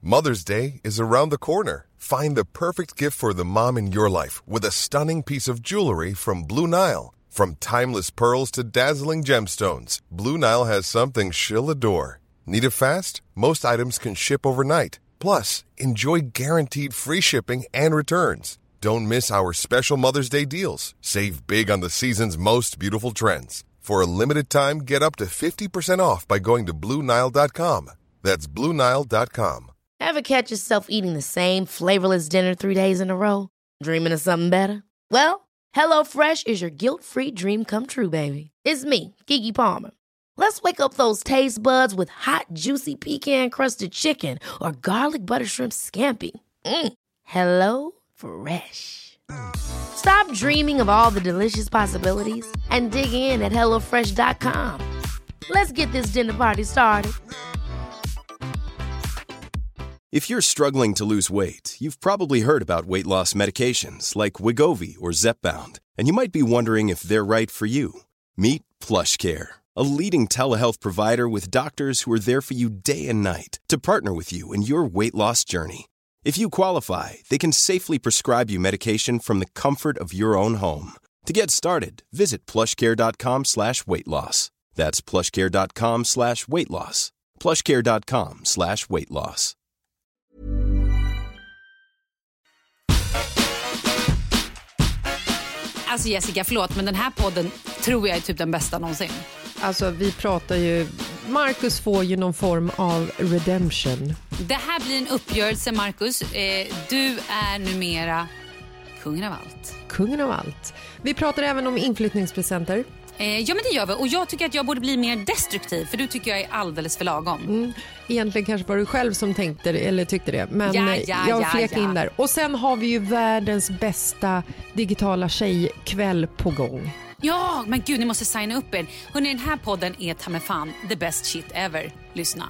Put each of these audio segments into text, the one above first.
Mother's Day is around the corner. Find the perfect gift for the mom in your life with a stunning piece of jewelry from Blue Nile. From timeless pearls to dazzling gemstones, Blue Nile has something she'll adore. Need it fast? Most items can ship overnight. Plus, enjoy guaranteed free shipping and returns. Don't miss our special Mother's Day deals. Save big on the season's most beautiful trends. For a limited time, get up to 50% off by going to BlueNile.com. That's BlueNile.com. Ever catch yourself eating the same flavorless dinner 3 days in a row? Dreaming of something better? Well, HelloFresh is your guilt-free dream come true, baby. It's me, Keke Palmer. Let's wake up those taste buds with hot, juicy pecan-crusted chicken or garlic butter shrimp scampi. Hello Fresh. Stop dreaming of all the delicious possibilities and dig in at HelloFresh.com. Let's get this dinner party started. If you're struggling to lose weight, you've probably heard about weight loss medications like Wegovy or Zepbound, and you might be wondering if they're right for you. Meet PlushCare, a leading telehealth provider with doctors who are there for you day and night to partner with you in your weight loss journey. If you qualify, they can safely prescribe you medication from the comfort of your own home. To get started, visit plushcare.com/weightloss. That's plushcare.com/weightloss. plushcare.com/weightloss. Alltså Jessica, förlåt, men den här podden tror jag är typ den bästa någonsin. Alltså vi pratar ju, Marcus får ju någon form av redemption. Det här blir en uppgörelse, Marcus. Du är numera kungen av allt. Kungen av allt. Vi pratar även om inflyttningspresenter. Ja, men det gör vi. Och jag tycker att jag borde bli mer destruktiv, för du tycker jag är alldeles för lagom. Egentligen kanske var du själv som tänkte det, eller tyckte det. Men jag flekade in där. Och sen har vi ju världens bästa digitala tjejkväll på gång. Ja, men gud, ni måste signa upp er. Hörrni, den här podden är ta med fan the best shit ever. Lyssna.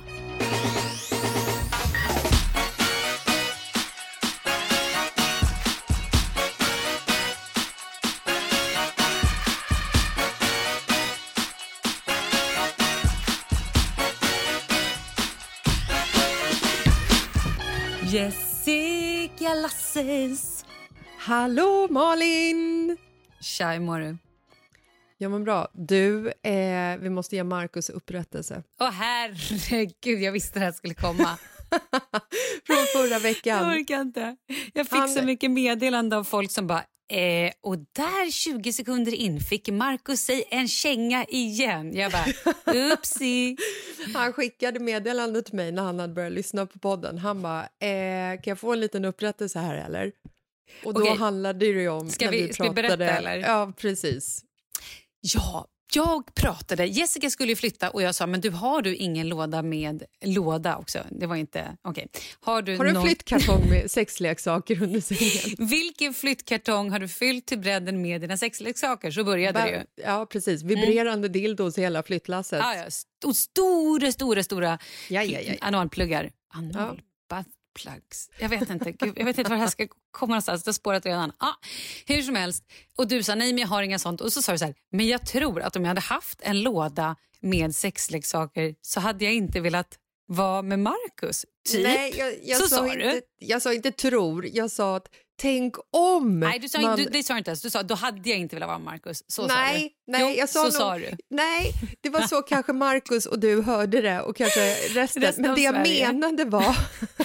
Jessica Lasses. Hallå Malin! Tja, hur mår du? Ja men bra. Du, vi måste ge Marcus upprättelse. Åh herregud, jag visste det här skulle komma. Från förra veckan. Jag orkar inte. Jag fick så mycket meddelande av folk som bara och där 20 sekunder in fick Marcus sig en känga igen. Jag bara, upsi. Han skickade meddelande till mig när han hade börjat lyssna på podden. Han bara, kan jag få en liten upprättelse här eller? Och då handlade det ju om... Ska vi berätta eller? Ja, precis. Ja, jag pratade. Jessica skulle ju flytta och jag sa, men har du ingen låda med låda också? Det var inte, okej. Har du en flyttkartong med sexleksaker under sängen? Vilken flyttkartong har du fyllt till bredden med dina sexleksaker? Så började det ju. Ja, precis. Vibrerande dildos i hela flyttlasset. Ja. Och stora analpluggar. Plugs. Jag vet inte var det här ska komma någonstans. Det har spårat redan. Hur som helst. Och du sa nej, men jag har inga sånt. Och så sa du så här, men jag tror att om jag hade haft en låda med sexleksaker så hade jag inte velat vara med Marcus. Typ. Nej, jag sa inte tror. Jag sa att tänk om. Nej, det sa du inte ens. Du sa då hade jag inte velat vara med Marcus. Så nej, sa du. Nej, jag sa sa du. Nej, det var så kanske Marcus och du hörde det och kanske resten men det jag menade var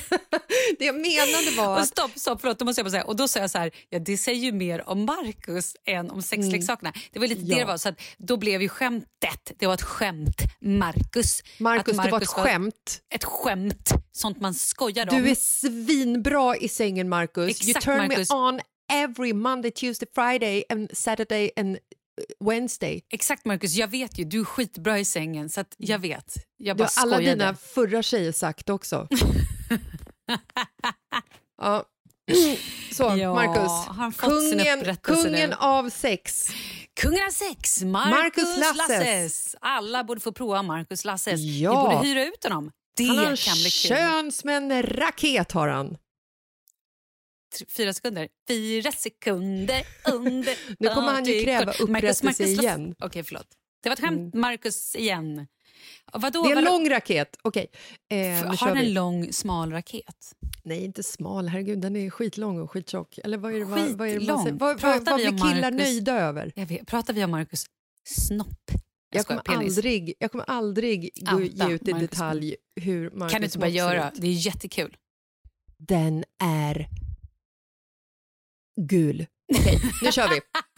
och stopp, förlåt, då måste jag bara säga. Och då sa jag så här, det säger ju mer om Marcus än om sexleksakerna. Det var lite det var, så att då blev ju skämtet. Det var ett skämt, Marcus, det var ett skämt. Ett skämt, sånt man skojar om. Du är svinbra i sängen, Marcus. Exakt, you turn Marcus. me on every Monday, Tuesday, Friday and Saturday and Wednesday. Exakt, Marcus, jag vet ju, du är skitbra i sängen så att jag vet. Jag bara du har alla skojade. dina förra tjejer sagt också. Ja. Så, Marcus, kungen av sex. Kungen av sex, Marcus Lasses. Alla borde få prova Marcus Lasses. Ja. Vi borde hyra ut honom. Det han har kan bli kul. Kön som en raket har han. 4 sekunder. 4 sekunder under. Nu kommer han ju kräva upprättelse igen. Okej, förlåt. Det var ett skämt, Marcus igen. Vadå, det är en lång raket. Okej. Har den en lång, smal raket? Nej, inte smal. Herregud, den är skitlång och skittjock. Eller vad är det, vad är det man säger? Vad blir killar nöjda över? Pratar vi om Marcus snopp? Jag kommer aldrig ge ut i detalj hur Marcus kan du inte bara göra? Det är jättekul. Den är gul. Okej, nu kör vi.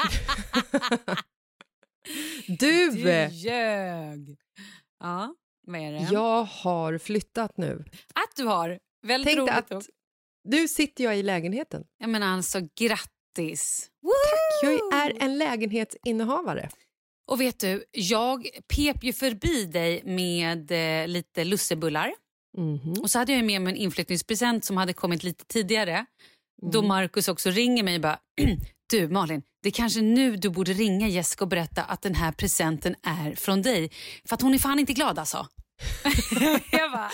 Du ljög. Ja, vad är det? Jag har flyttat nu. Att du har? Väldigt Tänk roligt. att nu sitter jag i lägenheten. Jag menar alltså, grattis. Tack, jag är en lägenhetsinnehavare. Och vet du, jag pep ju förbi dig med lite lussebullar. Mm-hmm. Och så hade jag med mig en inflyttningspresent som hade kommit lite tidigare. Då Marcus också ringer mig och bara, du Malin, det är kanske nu du borde ringa Jessica och berätta att den här presenten är från dig. För att hon är fan inte glad alltså. Jag bara,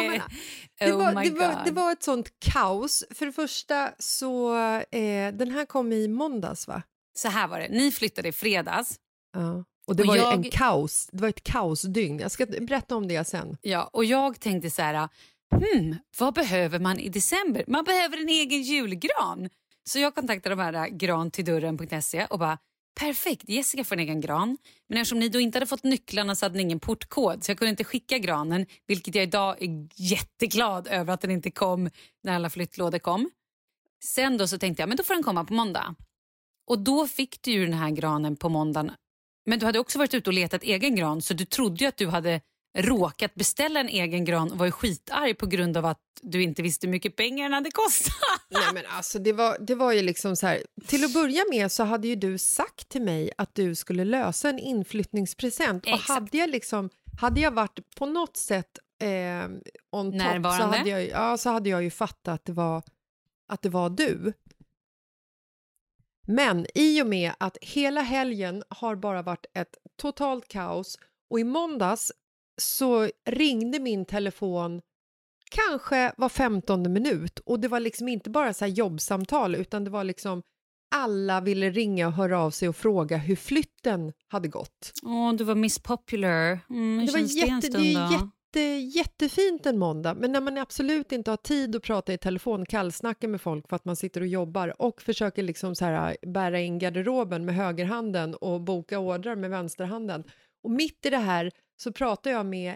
det var ett sånt kaos. För det första så, den här kom i måndags va? Så här var det, ni flyttade i fredags. Ja. Och det var ju en kaos. Det var ett kaosdygn. Jag ska berätta om det sen. Ja, och jag tänkte så här, vad behöver man i december? Man behöver en egen julgran. Så jag kontaktade de här grantildörren.se och bara, perfekt, Jessica får en egen gran. Men eftersom ni då inte hade fått nycklarna så hade ni ingen portkod. Så jag kunde inte skicka granen, vilket jag idag är jätteglad över att den inte kom när alla flyttlådor kom. Sen då så tänkte jag, men då får den komma på måndag. Och då fick du ju den här granen på måndagen. Men du hade också varit ute och letat egen gran, så du trodde ju att du hade råkat beställa en egen gran och var ju skitarg på grund av att du inte visste hur mycket pengar den hade kostat. Nej men alltså det var ju liksom så här, till att börja med så hade ju du sagt till mig att du skulle lösa en inflyttningspresent. Exakt. Och hade jag varit på något sätt on top så hade jag ju fattat att det var du. Men i och med att hela helgen har bara varit ett totalt kaos och i måndags så ringde min telefon kanske var 15:e minut och det var liksom inte bara så här jobbsamtal utan det var liksom alla ville ringa och höra av sig och fråga hur flytten hade gått. Du var Miss Popular. Det var jättefint en måndag, men när man absolut inte har tid att prata i telefon, kallsnacka med folk för att man sitter och jobbar och försöker liksom så här bära in garderoben med högerhanden och boka ordrar med vänsterhanden. Och mitt i det här så pratar jag med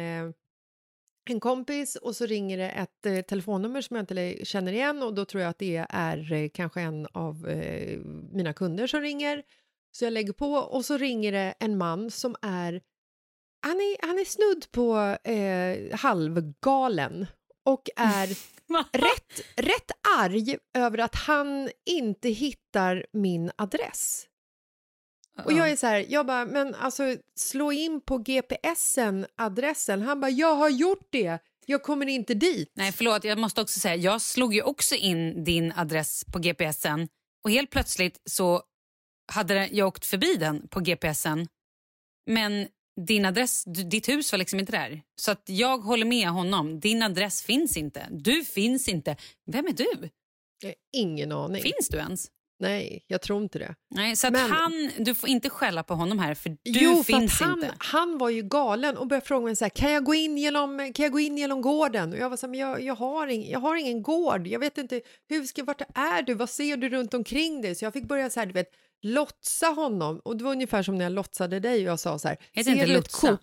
en kompis och så ringer det ett telefonnummer som jag inte känner igen och då tror jag att det är kanske en av mina kunder som ringer. Så jag lägger på och så ringer det en man som är han är snudd på halvgalen och är rätt arg över att han inte hittar min adress. Och jag är så här, jag bara, men alltså slå in på GPSen adressen. Han bara, jag har gjort det. Jag kommer inte dit. Nej, förlåt, jag måste också säga, jag slog ju också in din adress på GPSen och helt plötsligt så hade jag åkt förbi den på GPSen. Men din adress, ditt hus var liksom inte där. Så att jag håller med honom. Din adress finns inte. Du finns inte. Vem är du? Jag har ingen aning. Finns du ens? Nej, jag tror inte det. Nej, så att du får inte skälla på honom här för du finns inte. Han var ju galen och började fråga mig så här, kan jag gå in genom gården? Och jag var så här, men jag har ingen gård. Jag vet inte vart är du? Vad ser du runt omkring dig? Så jag fick börja så här, du vet, lotsa honom. Och det var ungefär som när jag lotsade dig och jag sa så här, heter inte lotsa?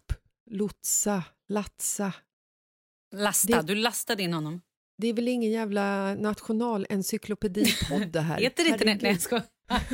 Latsa. Lasta, du lastade in honom. Det är väl ingen jävla nationalencyklopedipodd det här. Heter det inte det? Nej, jag ska.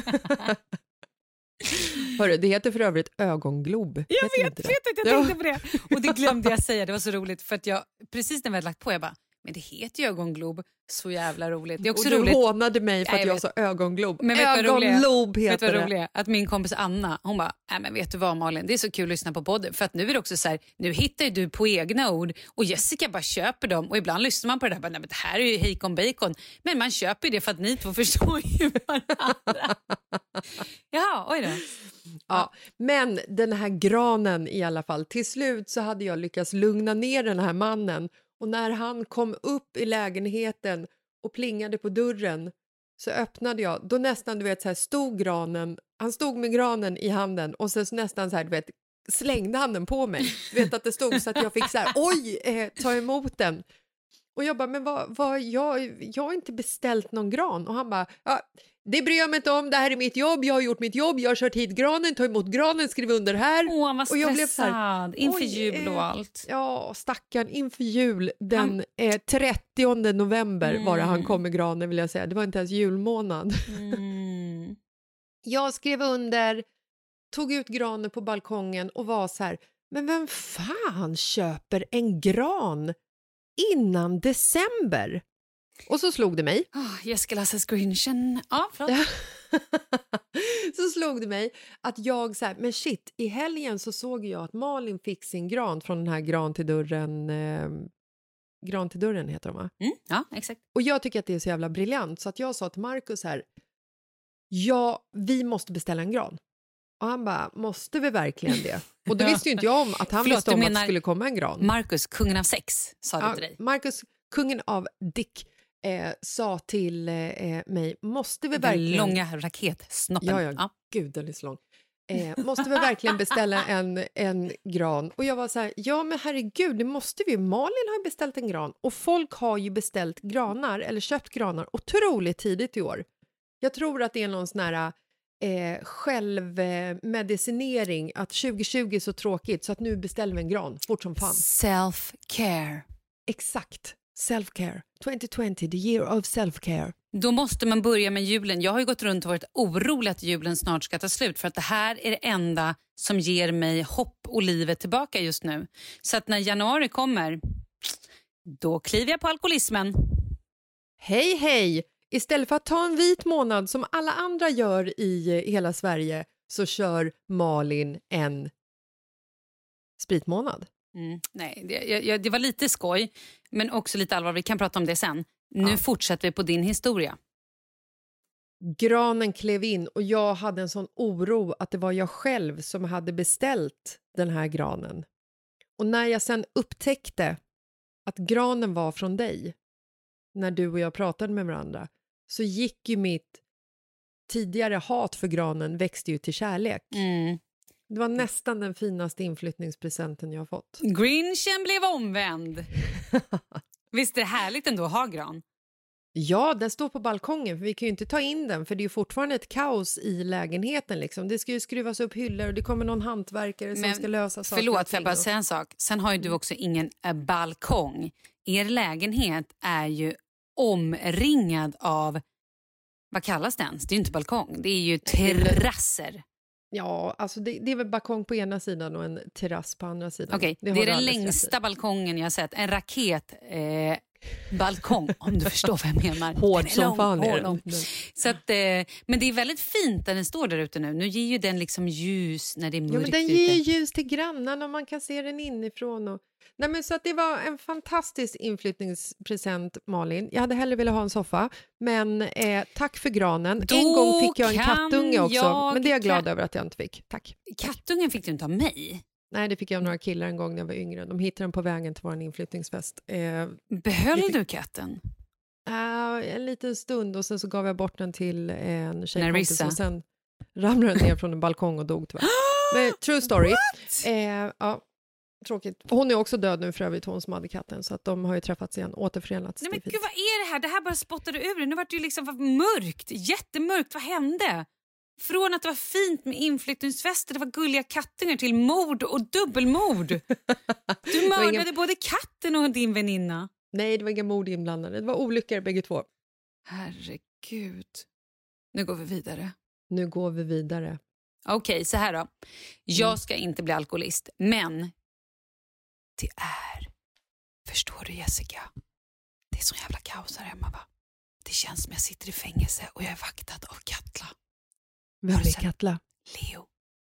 Hörru, det heter för övrigt ögonglob. Jag tänkte på det. Och det glömde jag säga, det var så roligt. För att jag, precis när vi hade lagt på, jag bara, men det heter ju ögonglob. Så jävla roligt. Det är också och du roligt. hånade mig för att jag sa ögonglob. Men ögonglob heter det. Roligt? Att min kompis Anna, hon bara, men vet du vad Malin, det är så kul att lyssna på podden. För att nu är det också så här, nu hittar ju du på egna ord och Jessica bara köper dem. Och ibland lyssnar man på det där, bara, nej men det här är ju hejkon bacon. Men man köper ju det för att ni två förstår ju varandra. Jaha, oj då. Ja, men den här granen i alla fall. Till slut så hade jag lyckats lugna ner den här mannen. Och när han kom upp i lägenheten och plingade på dörren så öppnade jag. Då nästan, du vet, så här stod granen. Han stod med granen i handen och så nästan så här, du vet, slängde han den på mig. Vet att det stod så att jag fick så här, oj, ta emot den. Och jag bara, men jag har inte beställt någon gran. Och han bara, ja, det bryr jag mig inte om, det här är mitt jobb, jag har gjort mitt jobb, jag har kört hit granen, ta emot granen, skriv under här. Han var stressad, och jag blev så här, inför jul och allt. Ja, stackarn, inför jul, den 30 november var det han kom med granen, vill jag säga. Det var inte ens julmånad. Jag skrev under, tog ut granen på balkongen och var så här, men vem fan köper en gran innan december? Och så slog det mig. Jessica Lasses Grinchen. Ja, så slog det mig att jag så här, men shit, i helgen så såg jag att Malin fick sin gran från den här gran till dörren heter de, va? Ja, exakt. Och jag tycker att det är så jävla briljant så att jag sa till Marcus här, ja, vi måste beställa en gran. Och han bara, måste vi verkligen det? Och då visste ju inte jag om att han visste om att det skulle komma en gran. Marcus, kungen av sex, sa det till dig. Marcus, kungen av dick, sa till mig, måste vi verkligen... Den långa raketsnoppen. Ja, gud, den är så lång. Måste vi verkligen beställa en gran? Och jag var så här, ja men herregud, det måste vi. Malin har beställt en gran. Och folk har ju beställt granar, eller köpt granar, otroligt tidigt i år. Jag tror att det är någon sån här självmedicinering, att 2020 är så tråkigt så att nu beställer vi en gran, fort som fan. Self-care. Exakt, self-care. 2020, the year of self-care. Då måste man börja med julen. Jag har ju gått runt och varit orolig att julen snart ska ta slut, för att det här är det enda som ger mig hopp och livet tillbaka just nu. Så att när januari kommer, då kliver jag på alkoholismen. Hej, hej! Istället för att ta en vit månad som alla andra gör i hela Sverige, så kör Malin en spritmånad. Nej, det var lite skoj, men också lite allvar. Vi kan prata om det sen. Nu fortsätter vi på din historia. Granen klev in och jag hade en sån oro att det var jag själv som hade beställt den här granen. Och när jag sen upptäckte att granen var från dig, när du och jag pratade med varandra, så gick ju mitt tidigare hat för granen växte ju till kärlek. Det var nästan den finaste inflyttningspresenten jag har fått. Grinchen blev omvänd. Visst är det härligt ändå att ha gran? Ja, den står på balkongen, för vi kan ju inte ta in den, för det är ju fortfarande ett kaos i lägenheten liksom. Det ska ju skruvas upp hyllor och det kommer någon hantverkare som ska lösa saker. Förlåt, för jag bara säga en sak. Sen har ju du också ingen balkong. Er lägenhet är ju omringad av, vad kallas det ens? Det är ju inte balkong, det är ju terrasser. Ja, alltså det är väl balkong på ena sidan och en terrass på andra sidan. Okej, det är den längsta balkongen jag har sett. En raketbalkong, om du förstår vad jag menar. Hård som fan är den. Så att, men det är väldigt fint när den står där ute nu. Nu ger ju den liksom ljus när det är mörkt. Ja, men den ger ljus till grannarna och man kan se den inifrån. Och... Nej, men så att det var en fantastisk inflyttningspresent, Malin. Jag hade hellre velat ha en soffa, men tack för granen. Då en gång fick jag en kattunge också, men det är jag glad över att jag inte fick. Tack. Kattungen fick du inte av mig? Nej, det fick jag av några killar en gång när jag var yngre. De hittade den på vägen till vår inflyttningsfest. Behöll du katten? En liten stund, och sen så gav jag bort den till en tjejkompis och sen ramlade den ner från en balkong och dog tyvärr. Men, true story. Ja, tråkigt. Hon är också död nu för övrigt, hon som hade katten, så att de har ju träffats igen, återförenats. Nej men gud, vad är det här? Det här bara spottade ur. Nu var det ju liksom mörkt, jättemörkt. Vad hände? Från att det var fint med inflyttningsfester, det var gulliga kattungar, till mord och dubbelmord. Du mördade både katten och din väninna. Nej, det var inga mord inblandade. Det var olyckor bägge två. Herregud. Nu går vi vidare. Okej, så här då. Jag ska inte bli alkoholist, men det är... Förstår du, Jessica? Det är så jävla kaos här hemma, va? Det känns som jag sitter i fängelse och jag är vaktad av Katla. Vem är Katla? Leo.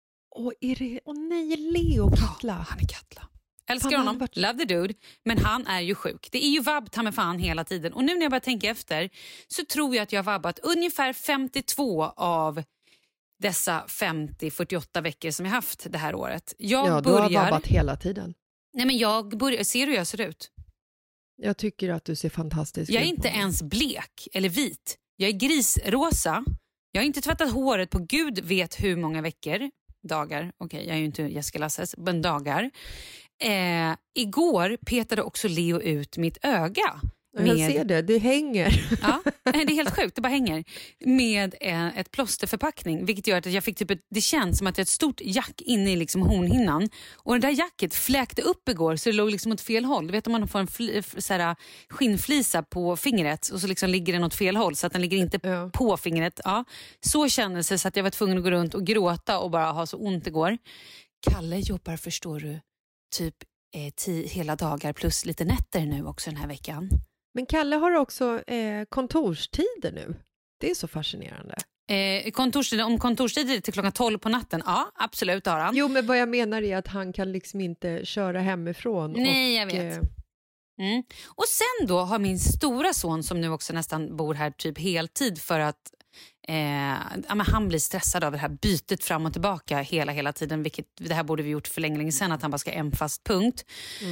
Nej, Leo Katla. Ja, han är Katla. Älskar honom, love the dude. Men han är ju sjuk. Det är ju vabb ta med fan hela tiden. Och nu när jag bara tänker efter, så tror jag att jag har vabbat ungefär 52 av dessa 50-48 veckor som jag haft det här året. Du har vabbat hela tiden. Nej, men ser hur jag ser ut? Jag tycker att du ser fantastisk ut. Jag är inte ens blek eller vit. Jag är grisrosa. Jag har inte tvättat håret på gud vet hur många veckor. dagar. Okej, jag är ju inte Jessica Lasses, men dagar. Igår petade också Leo ut mitt öga. Jag ser det hänger. Ja, det är helt sjukt, det bara hänger. Med ett plåsterförpackning, vilket gör att jag fick det känns som att jag har ett stort jack inne i liksom hornhinnan. Och det där jacket fläkte upp igår så det låg liksom åt fel håll. Du vet om man får en skinnflisa på fingret och så liksom ligger den åt fel håll så att den ligger inte på fingret. Ja. Så kändes det så att jag var tvungen att gå runt och gråta och bara ha så ont igår. Kalle jobbar, förstår du, typ hela dagar plus lite nätter nu också den här veckan. Men Kalle har också kontorstider nu. Det är så fascinerande. Om kontorstider till klockan 12 på natten, ja absolut har han. Jo, men vad jag menar är att han kan liksom inte köra hemifrån. Nej, jag vet. Och sen då har min stora son som nu också nästan bor här typ heltid för att han blir stressad av det här bytet fram och tillbaka hela tiden, vilket det här borde vi gjort för länge sedan, att han bara ska en fast punkt.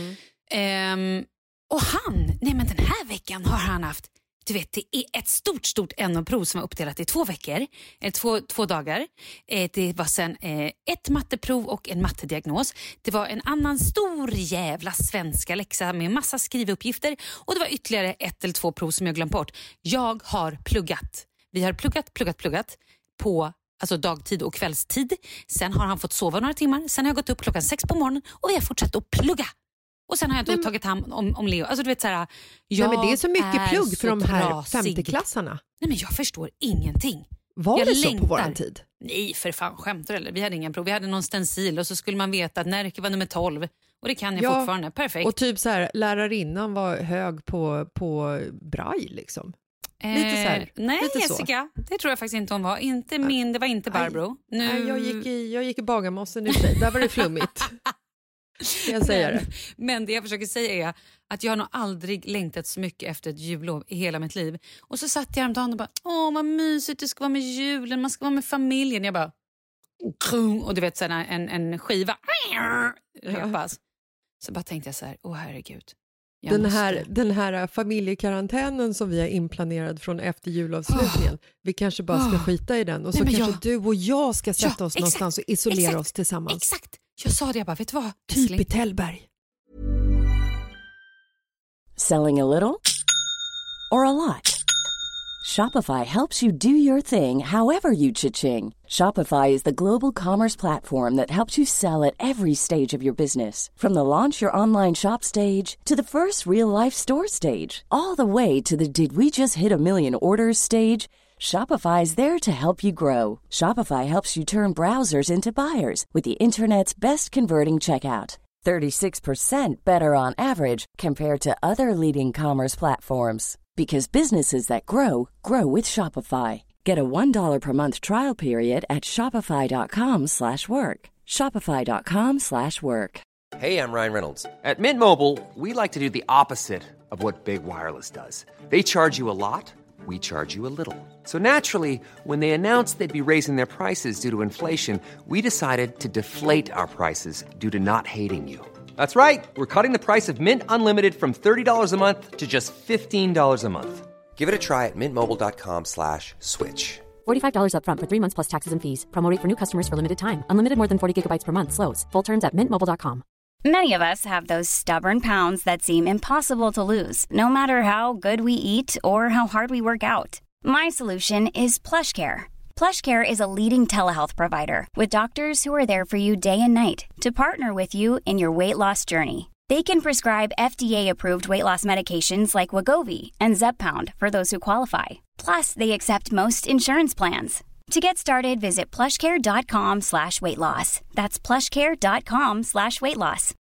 Och men den här veckan har han haft, du vet, det är ett stort NO-prov som var uppdelat i 2 veckor, 2 dagar. Det var sen ett matteprov och en mattediagnos. Det var en annan stor jävla svenska läxa med massa skrivuppgifter och det var ytterligare 1 eller 2 prov som jag glömt bort. Jag har pluggat. Vi har pluggat på alltså dagtid och kvällstid. Sen har han fått sova några timmar. Sen har jag gått upp klockan 6 på morgonen och vi har fortsatt att plugga. Och sen har jag då tagit hand om Leo. Alltså du vet såhär, men det är så mycket plugg för de här 50-klassarna. Nej, men jag förstår ingenting. Var det så på våran tid? Nej, för fan, skämtar eller? Vi hade inga prov. Vi hade någon stencil och så skulle man veta att Närke var nummer 12. Och det kan jag fortfarande. Perfekt. Och typ så här, lärarinnan var hög på braj liksom. Lite så här, nej, lite Jessica, så. Det tror jag faktiskt inte hon var. Inte min, det var inte Barbro. Nej, jag gick i Bagarmossen i sig. Där var det flummigt. Jag säger det. Men det jag försöker säga är att jag har nog aldrig längtat så mycket efter ett jullov i hela mitt liv. Och så satt jag häromdagen och bara, vad mysigt, det ska vara med julen, man ska vara med familjen. Jag bara, och du vet så här, en skiva repas. Så bara tänkte jag så här, herregud. Den här familjekarantänen som vi har inplanerad från efter julavslutningen, vi kanske bara ska skita i den och så kanske du och jag ska sätta oss någonstans och isolera oss tillsammans. Exakt, jag sa det, jag bara, vet du vad? Typ i Tällberg. Selling a little or a lot? Shopify helps you do your thing however you cha-ching. Shopify is the global commerce platform that helps you sell at every stage of your business. From the launch your online shop stage to the first real-life store stage, all the way to the did we just hit a million orders stage. Shopify is there to help you grow. Shopify helps you turn browsers into buyers with the internet's best converting checkout. 36% better on average compared to other leading commerce platforms. Because businesses that grow, grow with Shopify. Get a $1 per month trial period at shopify.com/work. Shopify.com/work. Hey, I'm Ryan Reynolds. At Mint Mobile, we like to do the opposite of what Big Wireless does. They charge you a lot, we charge you a little. So naturally, when they announced they'd be raising their prices due to inflation, we decided to deflate our prices due to not hating you. That's right. We're cutting the price of Mint Unlimited from $30 a month to just $15 a month. Give it a try at mintmobile.com/switch. $45 up front for 3 months plus taxes and fees. Promo rate for new customers for limited time. Unlimited more than 40 gigabytes per month. Slows full terms at mintmobile.com. Many of us have those stubborn pounds that seem impossible to lose, no matter how good we eat or how hard we work out. My solution is PlushCare. PlushCare is a leading telehealth provider with doctors who are there for you day and night to partner with you in your weight loss journey. They can prescribe FDA-approved weight loss medications like Wegovy and Zepbound for those who qualify. Plus, they accept most insurance plans. To get started, visit plushcare.com/weightloss. That's plushcare.com/weightloss.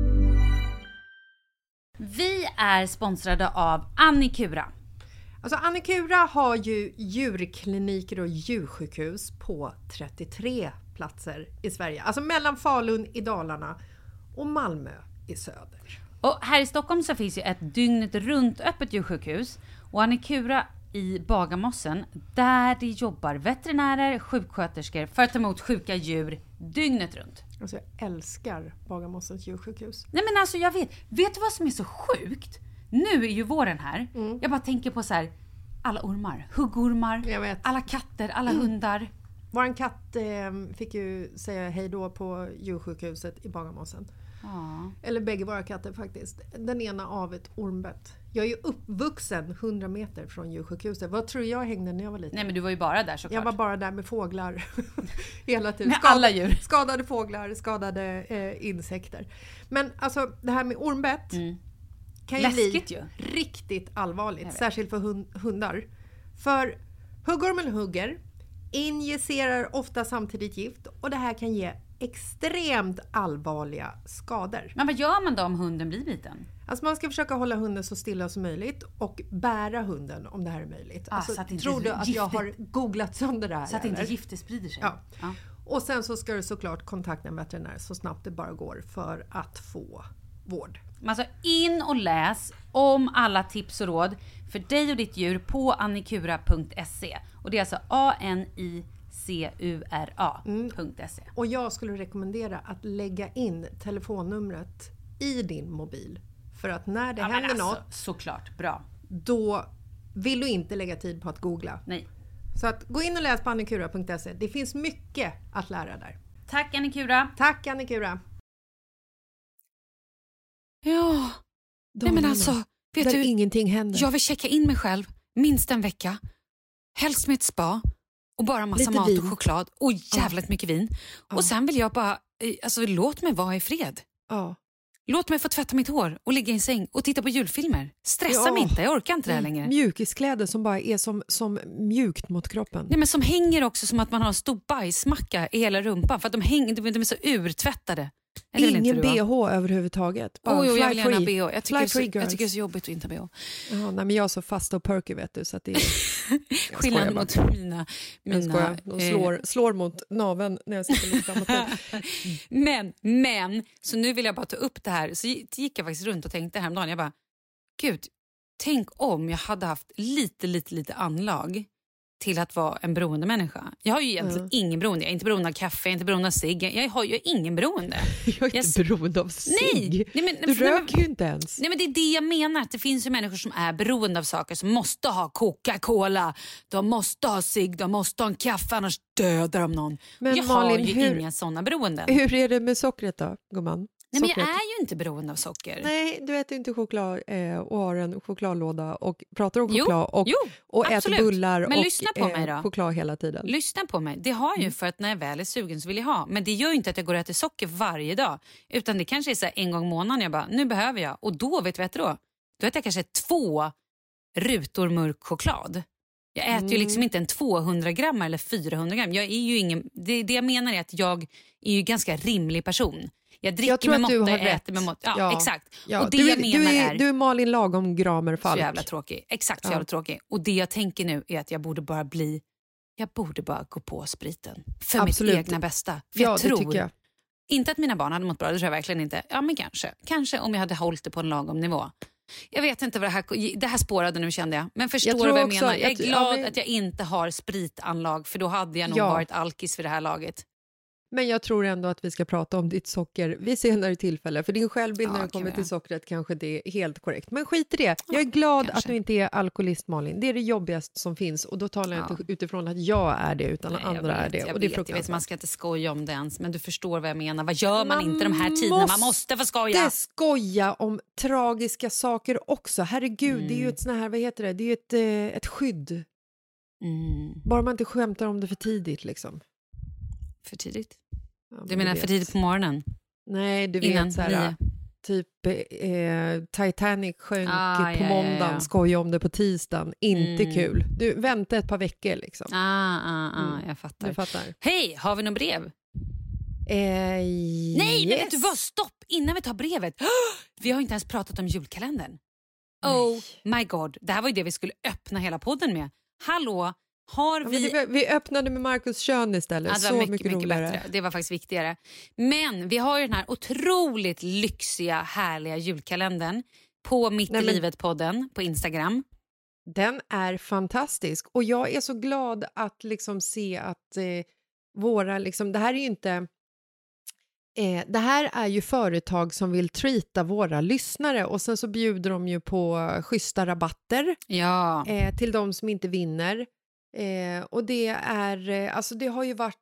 Vi är sponsrade av Annikura. Alltså Annikura har ju djurkliniker och djursjukhus på 33 platser i Sverige. Alltså mellan Falun i Dalarna och Malmö i söder. Och här i Stockholm så finns ju ett dygnet runt öppet djursjukhus. Och Annikura i Bagarmossen, där det jobbar veterinärer, sjuksköterskor för att ta emot sjuka djur dygnet runt. Alltså jag älskar Bagarmossens djursjukhus. Nej men alltså jag vet du vad som är så sjukt? Nu är ju våren här. Jag bara tänker på så här, alla ormar, huggormar, alla katter, alla hundar. Vår katt fick ju säga hej då på djursjukhuset i Bagarmossen. Eller bägge våra katter faktiskt. Den ena av ett ormbett. Jag är ju uppvuxen 100 meter från djursjukhuset. Vad tror jag hängde när jag var liten? Nej, men du var ju bara där såklart. Jag var bara där med fåglar hela tiden. Med alla djur. Skadade fåglar, skadade insekter. Men alltså det här med ormbett kan ju bli riktigt allvarligt. Särskilt för hundar. För huggormen hugger, injicerar ofta samtidigt gift och det här kan ge extremt allvarliga skador. Men vad gör man då om hunden blir biten? Alltså man ska försöka hålla hunden så stilla som möjligt och bära hunden om det här är möjligt. Alltså, så att inte tror du att jag har googlat sönder det här? Så att inte gifter sprider sig? Ja. Och sen så ska du såklart kontakta en veterinär så snabbt det bara går för att få vård. Alltså in och läs om alla tips och råd för dig och ditt djur på annikura.se. Och det är alltså ANICURA.se. Och jag skulle rekommendera att lägga in telefonnumret i din mobil. För att när det händer något, såklart, bra. Då vill du inte lägga tid på att googla. Nej. Så att gå in och läs på annikura.se. Det finns mycket att lära där. Tack Annikura. Tack Annikura. Ja, nej men alltså, vet du, ingenting händer. Jag vill checka in mig själv minst en vecka. Helst med ett spa och bara massa lite mat vin. och choklad och jävligt mycket vin. Och sen vill jag bara, alltså låt mig vara i fred. Låt mig få tvätta mitt hår och ligga i en säng och titta på julfilmer. Stressa mig inte, jag orkar inte det här längre. Mjukiskläder som bara är som mjukt mot kroppen. Nej, men som hänger också som att man har en stor bajsmacka i hela rumpan. För att de är så urtvättade. Ingen BH överhuvudtaget. Jag vill gärna BH. Jag tycker det är så jobbigt att inte BH. Nej, men jag är så fast och perky vet du. Så att det är... Skillnad mot mina de slår mot naven när jag sitter lite framåt. Men, så nu vill jag bara ta upp det här. Så gick jag faktiskt runt och tänkte häromdagen. Jag bara, gud, tänk om jag hade haft lite anlag till att vara en beroende människa. Jag har ju egentligen ingen beroende. Jag är inte beroende av kaffe, jag är inte beroende av cigg. Jag har ju ingen beroende. Jag är inte beroende av cigg. Nej, du röker ju inte ens. Nej, men det är det jag menar. Att det finns ju människor som är beroende av saker. Som måste ha Coca-Cola. De måste ha cigg, de måste ha en kaffe. Annars dödar de någon. Men jag Malin, har ju inga sådana beroenden. Hur är det med sockret då, gumman? Nej, men jag är ju inte beroende av socker. Nej, du äter inte choklad och har en chokladlåda och pratar om choklad och äter bullar men och lyssna på mig då. Choklad hela tiden. Lyssna på mig. Det har ju för att när jag väl är sugen så vill jag ha. Men det gör ju inte att jag går och äter socker varje dag. Utan det kanske är så här en gång i månaden jag bara, nu behöver jag. Och då, vet du vad jag äter då? Då äter jag kanske 2 rutor mörk choklad. Jag äter ju liksom inte en 200 gram eller 400 gram. Jag är ju ingen, det jag menar är att jag är ju ganska rimlig person. Jag dricker med måtta, jag äter med måtta. Ja, exakt. Ja, och det jag menar du är Malin lagom gramer falk. Så jävla tråkig. Exakt så jävla tråkig. Och det jag tänker nu är att jag borde bara gå på spriten. För mitt egna bästa. För jag tror, det tycker jag. Inte att mina barn hade mått bra, det tror jag verkligen inte. Ja, men kanske. Kanske om jag hade hållit det på en lagom nivå. Jag vet inte vad det här spårade nu, kände jag. Men förstår du vad jag menar? Jag är glad att jag inte har spritanlag. För då hade jag nog varit alkis för det här laget. Men jag tror ändå att vi ska prata om ditt socker vid senare tillfälle. För din självbild när det kommer till sockret kanske det är helt korrekt. Men skit i det. Jag är glad att du inte är alkoholist, Malin. Det är det jobbigaste som finns. Och då talar jag inte utifrån att jag är det, utan andra är det. Och det är jag vet, man ska inte skoja om det ens. Men du förstår vad jag menar. Vad gör man inte de här tiderna? Man måste få skoja. Man skoja om tragiska saker också. Herregud, det är ju ett sån här, vad heter det? Det är ju ett skydd. Bara man inte skämtar om det för tidigt liksom. För tidigt? Ja, du menar för tidigt på morgonen? Nej, du vet så här, typ Titanic sjönk på måndagen, skoja om det på tisdagen. Inte kul. Du, vänta ett par veckor liksom. Jag fattar. Du fattar. Hej, har vi någon brev? Nej, men vet du vad? Stopp! Innan vi tar brevet. Vi har inte ens pratat om julkalendern. Oh my god. Det här var ju det vi skulle öppna hela podden med. Hallå? Vi öppnade med Marcus Kön istället. Det var mycket roligare. Bättre. Det var faktiskt viktigare. Men vi har ju den här otroligt lyxiga, härliga julkalendern på Mitt i livet-podden på Instagram. Den är fantastisk. Och jag är så glad att liksom se att våra... Liksom, det här är ju inte... det här är ju företag som vill treata våra lyssnare och sen så bjuder de ju på schyssta rabatter till de som inte vinner. Och det är, alltså det har ju varit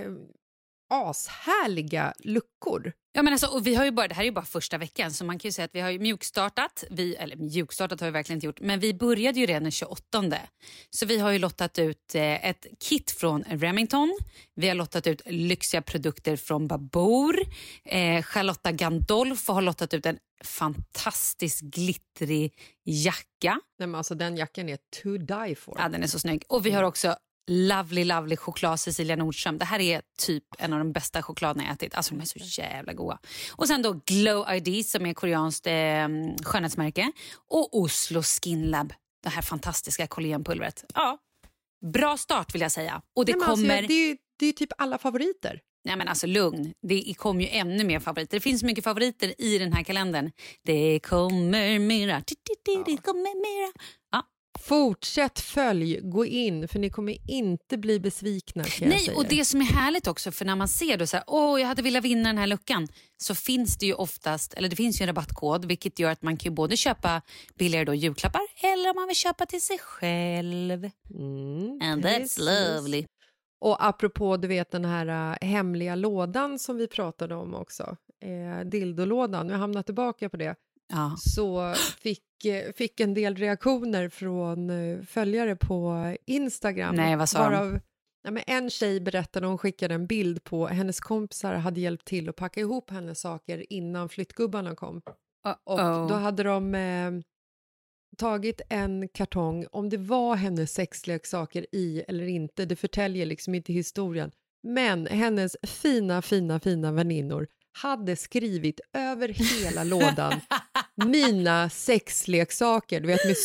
ashärliga luckor. Ja, men alltså, och vi har ju bara, det här är ju bara första veckan, så man kan ju säga att vi har ju mjukstartat. Mjukstartat har vi verkligen inte gjort, men vi började ju redan den 28. Så vi har ju lottat ut ett kit från Remington. Vi har lottat ut lyxiga produkter från Babor. Charlotta Gandolfo har lottat ut en fantastisk glittrig jacka. Nej, men alltså den jackan är to die for. Ja, den är så snygg. Och vi har också lovely choklad Cecilia Nordström. Det här är typ en av de bästa chokladerna jag ätit. Alltså de är så jävla goda. Och sen då Glow ID som är koreanskt skönhetsmärke. Och Oslo Skin Lab. Det här fantastiska kollagenpulvret. Ja, bra start vill jag säga. Och det kommer... Alltså, det är typ alla favoriter. Nej men alltså lugn, det kommer ju ännu mer favoriter. Det finns mycket favoriter i den här kalendern. Det kommer mera, det kommer mera. Ja. Fortsätt följ, gå in, för ni kommer inte bli besvikna. Nej, och det som är härligt också, för när man ser då så här, jag hade velat vinna den här luckan, så finns det ju oftast, eller det finns ju en rabattkod, vilket gör att man kan ju både köpa billigare då julklappar, eller om man vill köpa till sig själv. And that's lovely. Och apropå, du vet den här hemliga lådan som vi pratade om också, dildolådan, nu har jag hamnat tillbaka på det. Ja. Så fick en del reaktioner från följare på Instagram. Nej, vad sa de? Men en tjej berättade, hon skickade en bild på hennes kompisar hade hjälpt till att packa ihop hennes saker innan flyttgubbarna kom. Och då hade de tagit en kartong, om det var hennes sexleksaker i eller inte, det förtäljer liksom inte historien. Men hennes fina väninnor hade skrivit över hela lådan mina sexleksaker, du vet, med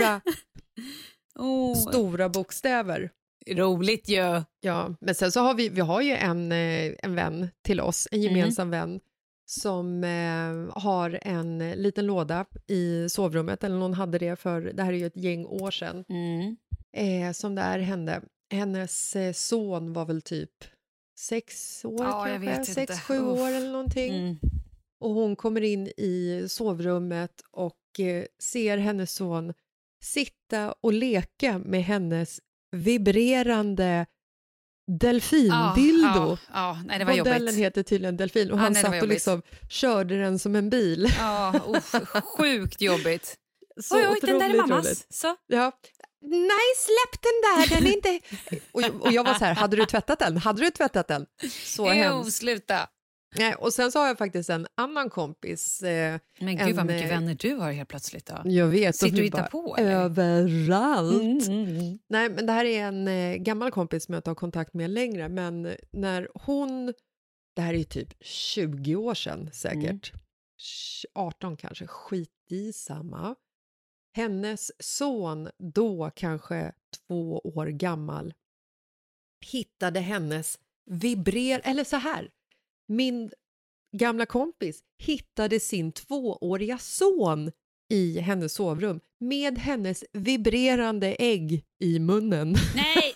stora bokstäver. Roligt ju. Ja, men sen så har vi har ju en vän till oss, en gemensam vän som har en liten låda i sovrummet, eller någon hade det för, det här är ju ett gäng år sedan som det här hände. Hennes son var väl typ 6 år, kanske 6-7 år eller någonting. Och hon kommer in i sovrummet och ser hennes son sitta och leka med hennes vibrerande delfindildo. Nej, det var modellen jobbigt. heter tydligen delfin, och han satt och liksom körde den som en bil. Sjukt jobbigt. Så den där är mammas. Så. Ja. Nej, släpp den där, den är inte... och jag var så här, hade du tvättat den? Så hemskt. Sluta. Nej, och sen så har jag faktiskt en annan kompis. Men gud vad mycket vänner du har helt plötsligt då. Jag vet. Sitter du hittar på? Eller? Överallt. Nej, men det här är en gammal kompis som jag tar kontakt med längre. Men när hon, det här är typ 20 år sedan säkert. 18 kanske, skit i samma. Hennes son, då kanske 2 år gammal, hittade hennes eller så här. Min gamla kompis hittade sin 2-åriga son i hennes sovrum med hennes vibrerande ägg i munnen. Nej.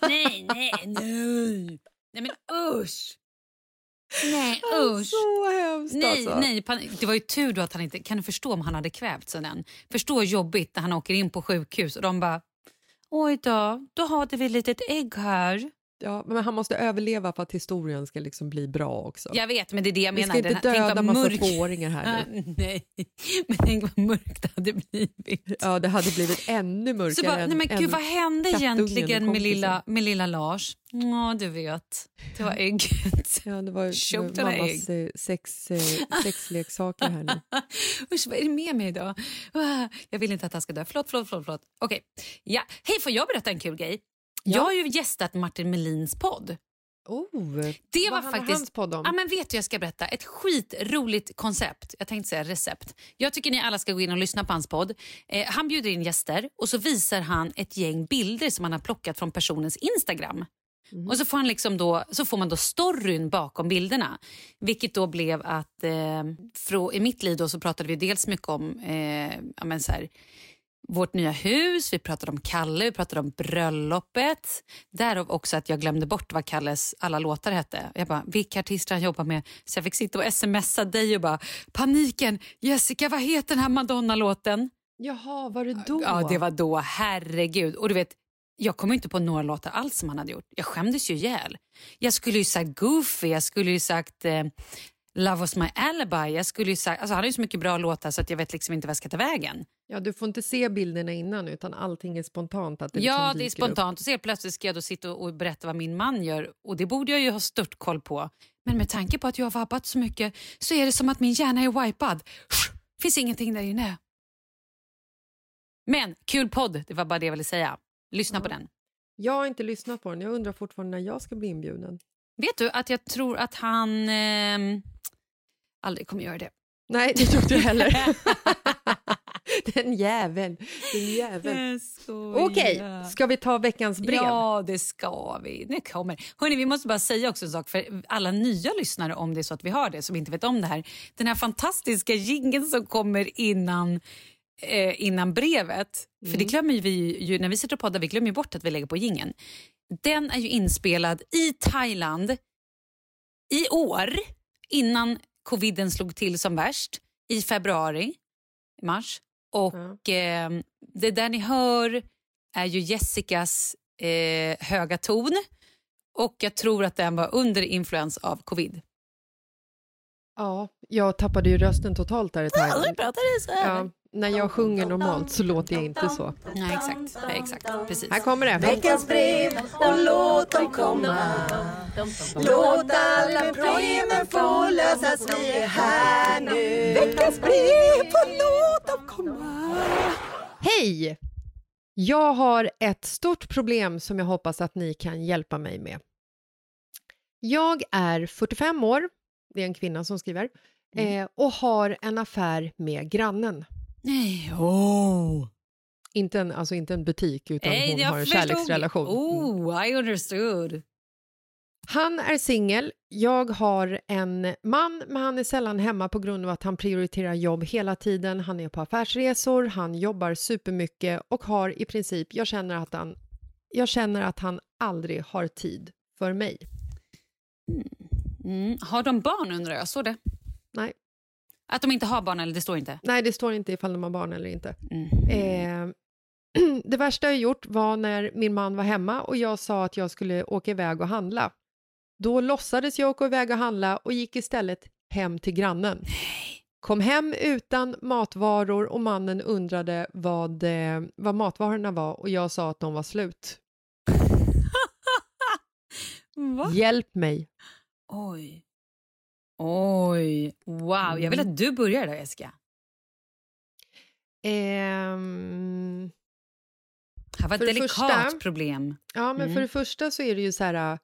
Nej men usch. Nej, usch. Så hemskt alltså. Nej, det var ju tur då att han inte, kan du förstå om han hade kvävt sig den? Förstå jobbigt när han åker in på sjukhus och de bara, oj då hade vi ett litet ägg här. Ja, men han måste överleva för att historien ska liksom bli bra också. Jag vet, men det är det jag menar. Vi ska inte döda massa 2-åringar här nu. Nej, men tänk vad mörkt det hade blivit. Ja, det hade blivit ännu mörkare. Så bara, nej men gud, vad hände egentligen med lilla Lars? Ja, du vet. Det var ägget. Ja, det var mammas sexleksaker här nu. Usch, vad är det med mig idag? Jag vill inte att han ska dö. Förlåt. Okej. Ja. Hej, får jag berätta en kul grej? Jag har ju gästat Martin Melins podd. Det var faktiskt hans podd om? Ja, men vet du, jag ska berätta ett skitroligt koncept. Jag tänkte säga recept. Jag tycker ni alla ska gå in och lyssna på hans podd. Han bjuder in gäster och så visar han ett gäng bilder som han har plockat från personens Instagram. Och så får han liksom så får man då storyn bakom bilderna. Vilket då blev att i mitt liv då så pratade vi dels mycket om så här, vårt nya hus, vi pratade om Kalle, vi pratade om bröllopet. Därav också att jag glömde bort vad Kalles alla låtar hette. Jag bara, vilka artister han jobbar med? Så jag fick sitta och smsa dig och bara, paniken, Jessica, vad heter den här Madonna-låten? Jaha, var det då? Ja, det var då, herregud. Och du vet, Jag kommer inte på några låtar alls som han hade gjort. Jag skämdes ju ihjäl. Jag skulle ju sagt Goofy, jag skulle ju sagt Love Was My Alibi. Jag skulle ju sagt, alltså han har ju så mycket bra låtar så att jag vet liksom inte vad jag ska ta vägen. Ja, du får inte se bilderna innan utan allting är spontant. Att det ja, liksom det är spontant. Och så plötsligt ska jag då sitta och berätta vad min man gör. Och det borde jag ju ha stört koll på. Men med tanke på att jag har vabbat så mycket så är det som att min hjärna är wipad. Finns ingenting där inne. Men kul podd, det var bara det jag ville säga. Lyssna på den. Jag har inte lyssnat på den. Jag undrar fortfarande när jag ska bli inbjuden. Vet du att jag tror att han aldrig kommer göra det. Nej, det tror inte jag heller. Den jäveln. Okej, ska vi ta veckans brev? Ja, det ska vi. Det kommer. Hörrni, vi måste bara säga också en sak för alla nya lyssnare om det är så att vi har det som inte vet om det här. Den här fantastiska jingeln som kommer innan brevet. För det glömmer vi ju när vi sitter och poddar, vi glömmer bort att vi lägger på jingeln. Den är ju inspelad i Thailand i år innan coviden slog till som värst i februari, mars. Och det där ni hör är ju Jessicas höga ton och jag tror att den var under influens av covid. Ja, jag tappade ju rösten totalt där i Thailand. Jag pratade så här. Ja, när jag sjunger normalt så låter jag inte så. Nej, exakt. Precis. Här kommer det. Veckans brev och låt dem komma. Låt alla problemen få lösas, vi är här nu. Veckans brev och låt dem komma. Hej! Jag har ett stort problem som jag hoppas att ni kan hjälpa mig med. Jag är 45 år, det är en kvinna som skriver, och har en affär med grannen. Nej, Inte en butik utan hon har en kärleksrelation. I understood. Han är singel, jag har en man men han är sällan hemma på grund av att han prioriterar jobb hela tiden. Han är på affärsresor, han jobbar supermycket och har i princip, jag känner att han aldrig har tid för mig. Har de barn undrar jag, så det? Nej. Att de inte har barn eller det står inte? Nej, det står inte ifall de har barn eller inte. Det värsta jag gjort var när min man var hemma och jag sa att jag skulle åka iväg och handla. Då låtsades jag åka iväg och handla och gick istället hem till grannen. Nej. Kom hem utan matvaror och mannen undrade vad matvarorna var och jag sa att de var slut. Va? Hjälp mig. Oj, wow. Jag vill att du börjar där, Jessica. Det var ett delikat problem. Ja, men för det första så är det ju så här...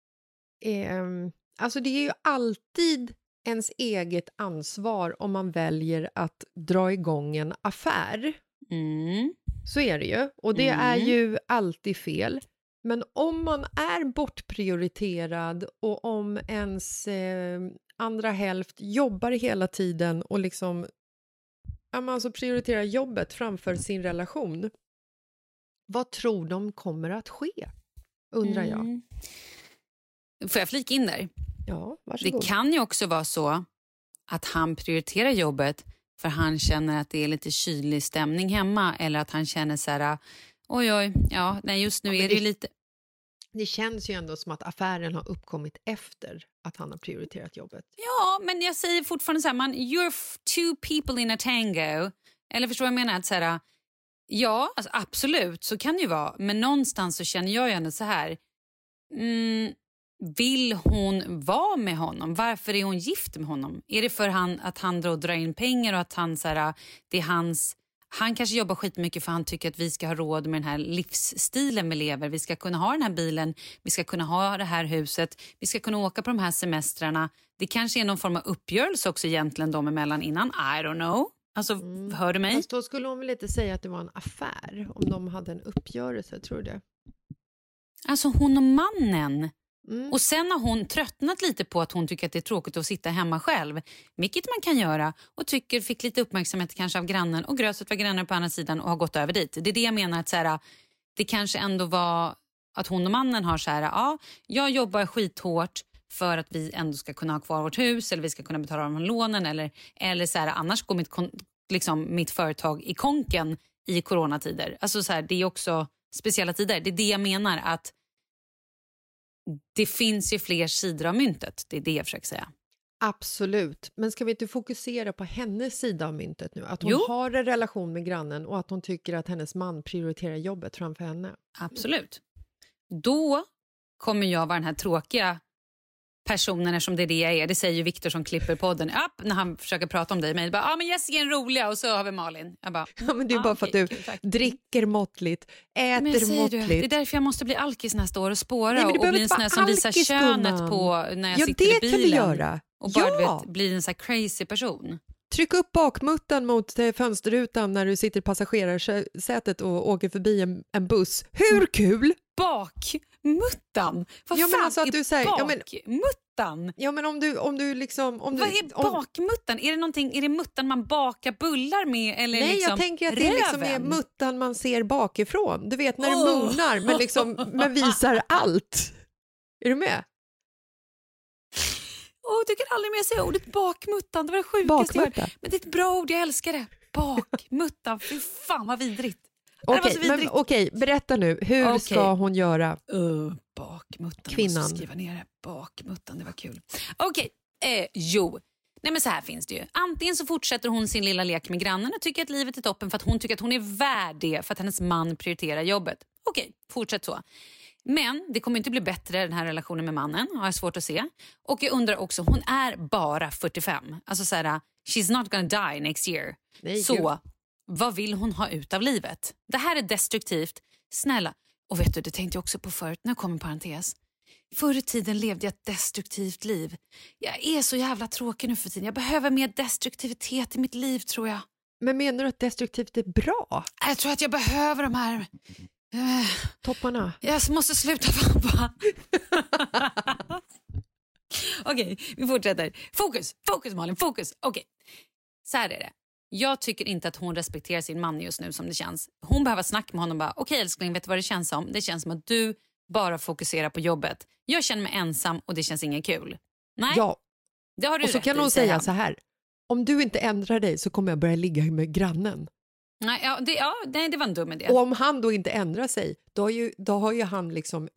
alltså det är ju alltid ens eget ansvar om man väljer att dra igång en affär. Så är det ju. Och det är ju alltid fel. Men om man är bortprioriterad och om ens andra hälft jobbar hela tiden och liksom alltså prioriterar jobbet framför sin relation. Vad tror de kommer att ske? Undrar jag. Får jag flika in där? Ja, varsågod. Det kan ju också vara så att han prioriterar jobbet för han känner att det är lite kylig stämning hemma eller att han känner så här just nu är det ju lite... Det känns ju ändå som att affären har uppkommit efter att han har prioriterat jobbet. Ja, men jag säger fortfarande så här, you're two people in a tango. Eller förstår jag menar? Att så här, ja, alltså absolut, så kan det ju vara. Men någonstans så känner jag ju ändå så här, vill hon vara med honom? Varför är hon gift med honom? Är det för att han drar in pengar och att han så här, det är hans... Han kanske jobbar skitmycket för han tycker att vi ska ha råd med den här livsstilen vi lever. Vi ska kunna ha den här bilen, vi ska kunna ha det här huset, vi ska kunna åka på de här semestrarna. Det kanske är någon form av uppgörelse också egentligen dem emellan innan. I don't know. Alltså, hör du mig? Fast då skulle hon väl inte säga att det var en affär om de hade en uppgörelse, tror du det? Alltså hon och mannen. Och sen har hon tröttnat lite på att hon tycker att det är tråkigt att sitta hemma själv. Vilket man kan göra och fick lite uppmärksamhet kanske av grannen och gröset var grannen på andra sidan och har gått över dit. Det är det jag menar att så här, det kanske ändå var att hon och mannen har så här, jag jobbar skithårt för att vi ändå ska kunna ha kvar vårt hus eller vi ska kunna betala de lånen eller så här, annars går mitt företag i konken i coronatider. Alltså så här, det är också speciella tider. Det är det jag menar, att det finns ju fler sidor av myntet. Det är det jag försöker säga. Absolut, men ska vi inte fokusera på hennes sida av myntet nu? Att hon har en relation med grannen och att hon tycker att hennes man prioriterar jobbet framför henne. Absolut. Då kommer jag vara den här tråkiga personen, som det är det jag är. Det säger ju Victor som klipper podden när han försöker prata om dig. Men bara, men Jessica är en roliga, och så har vi Malin. Jag bara, men det är bara för att du dricker måttligt, äter måttligt. Det är därför jag måste bli alkis nästa år och spåra och bli en sån här som visar könet på när jag sitter i bilen. Kan vi göra. Och bara bli en sån här crazy person. Tryck upp bakmuttan mot fönsterrutan när du sitter i passagerarsätet och åker förbi en buss. Hur kul? Bakmuttan? Vad fan alltså att du säger, bakmuttan? Ja, men om du liksom... Vad är bakmuttan? Är det muttan man bakar bullar med? Eller nej, liksom jag tänker att det liksom är muttan man ser bakifrån. Du vet när du munnar men, liksom, men visar allt. Är du med? Du kan aldrig mer säga ordet bakmuttan. Det var det sjukaste jag hört. Men det är ett bra ord, jag älskar det. Bakmuttan, fy fan vad vidrigt. Okej, berätta nu. Hur ska hon göra? Bakmuttan, kvinnan. Jag måste skriva ner det. Bakmuttan, det var kul. Nej, men så här finns det ju. Antingen så fortsätter hon sin lilla lek med grannen och tycker att livet är toppen för att hon tycker att hon är värd det för att hennes man prioriterar jobbet. Okej, fortsätt så. Men det kommer inte bli bättre, den här relationen med mannen, har jag svårt att se. Och jag undrar också, hon är bara 45. Alltså så här, she's not gonna die next year. Nej, så vad vill hon ha ut av livet? Det här är destruktivt. Snälla. Och vet du, det tänkte jag också på förut, när jag kom en parentes. Förr i tiden levde jag ett destruktivt liv. Jag är så jävla tråkig nu för tiden. Jag behöver mer destruktivitet i mitt liv, tror jag. Men menar du att destruktivt är bra? Jag tror att jag behöver de här... topparna. Jag måste sluta vabba. Okej, vi fortsätter. Fokus Malin, fokus. Okej, så här är det. Jag tycker inte att hon respekterar sin man just nu som det känns. Hon behöver snacka med honom och bara, okej älskling, vet du vad det känns som? Det känns som att du bara fokuserar på jobbet. Jag känner mig ensam och det känns inget kul. Nej, ja. Det har du och så rätt kan hon säga så här. Om du inte ändrar dig så kommer jag börja ligga med grannen. Nej, det var en dum idé. Och om han då inte ändrar sig, då har ju han liksom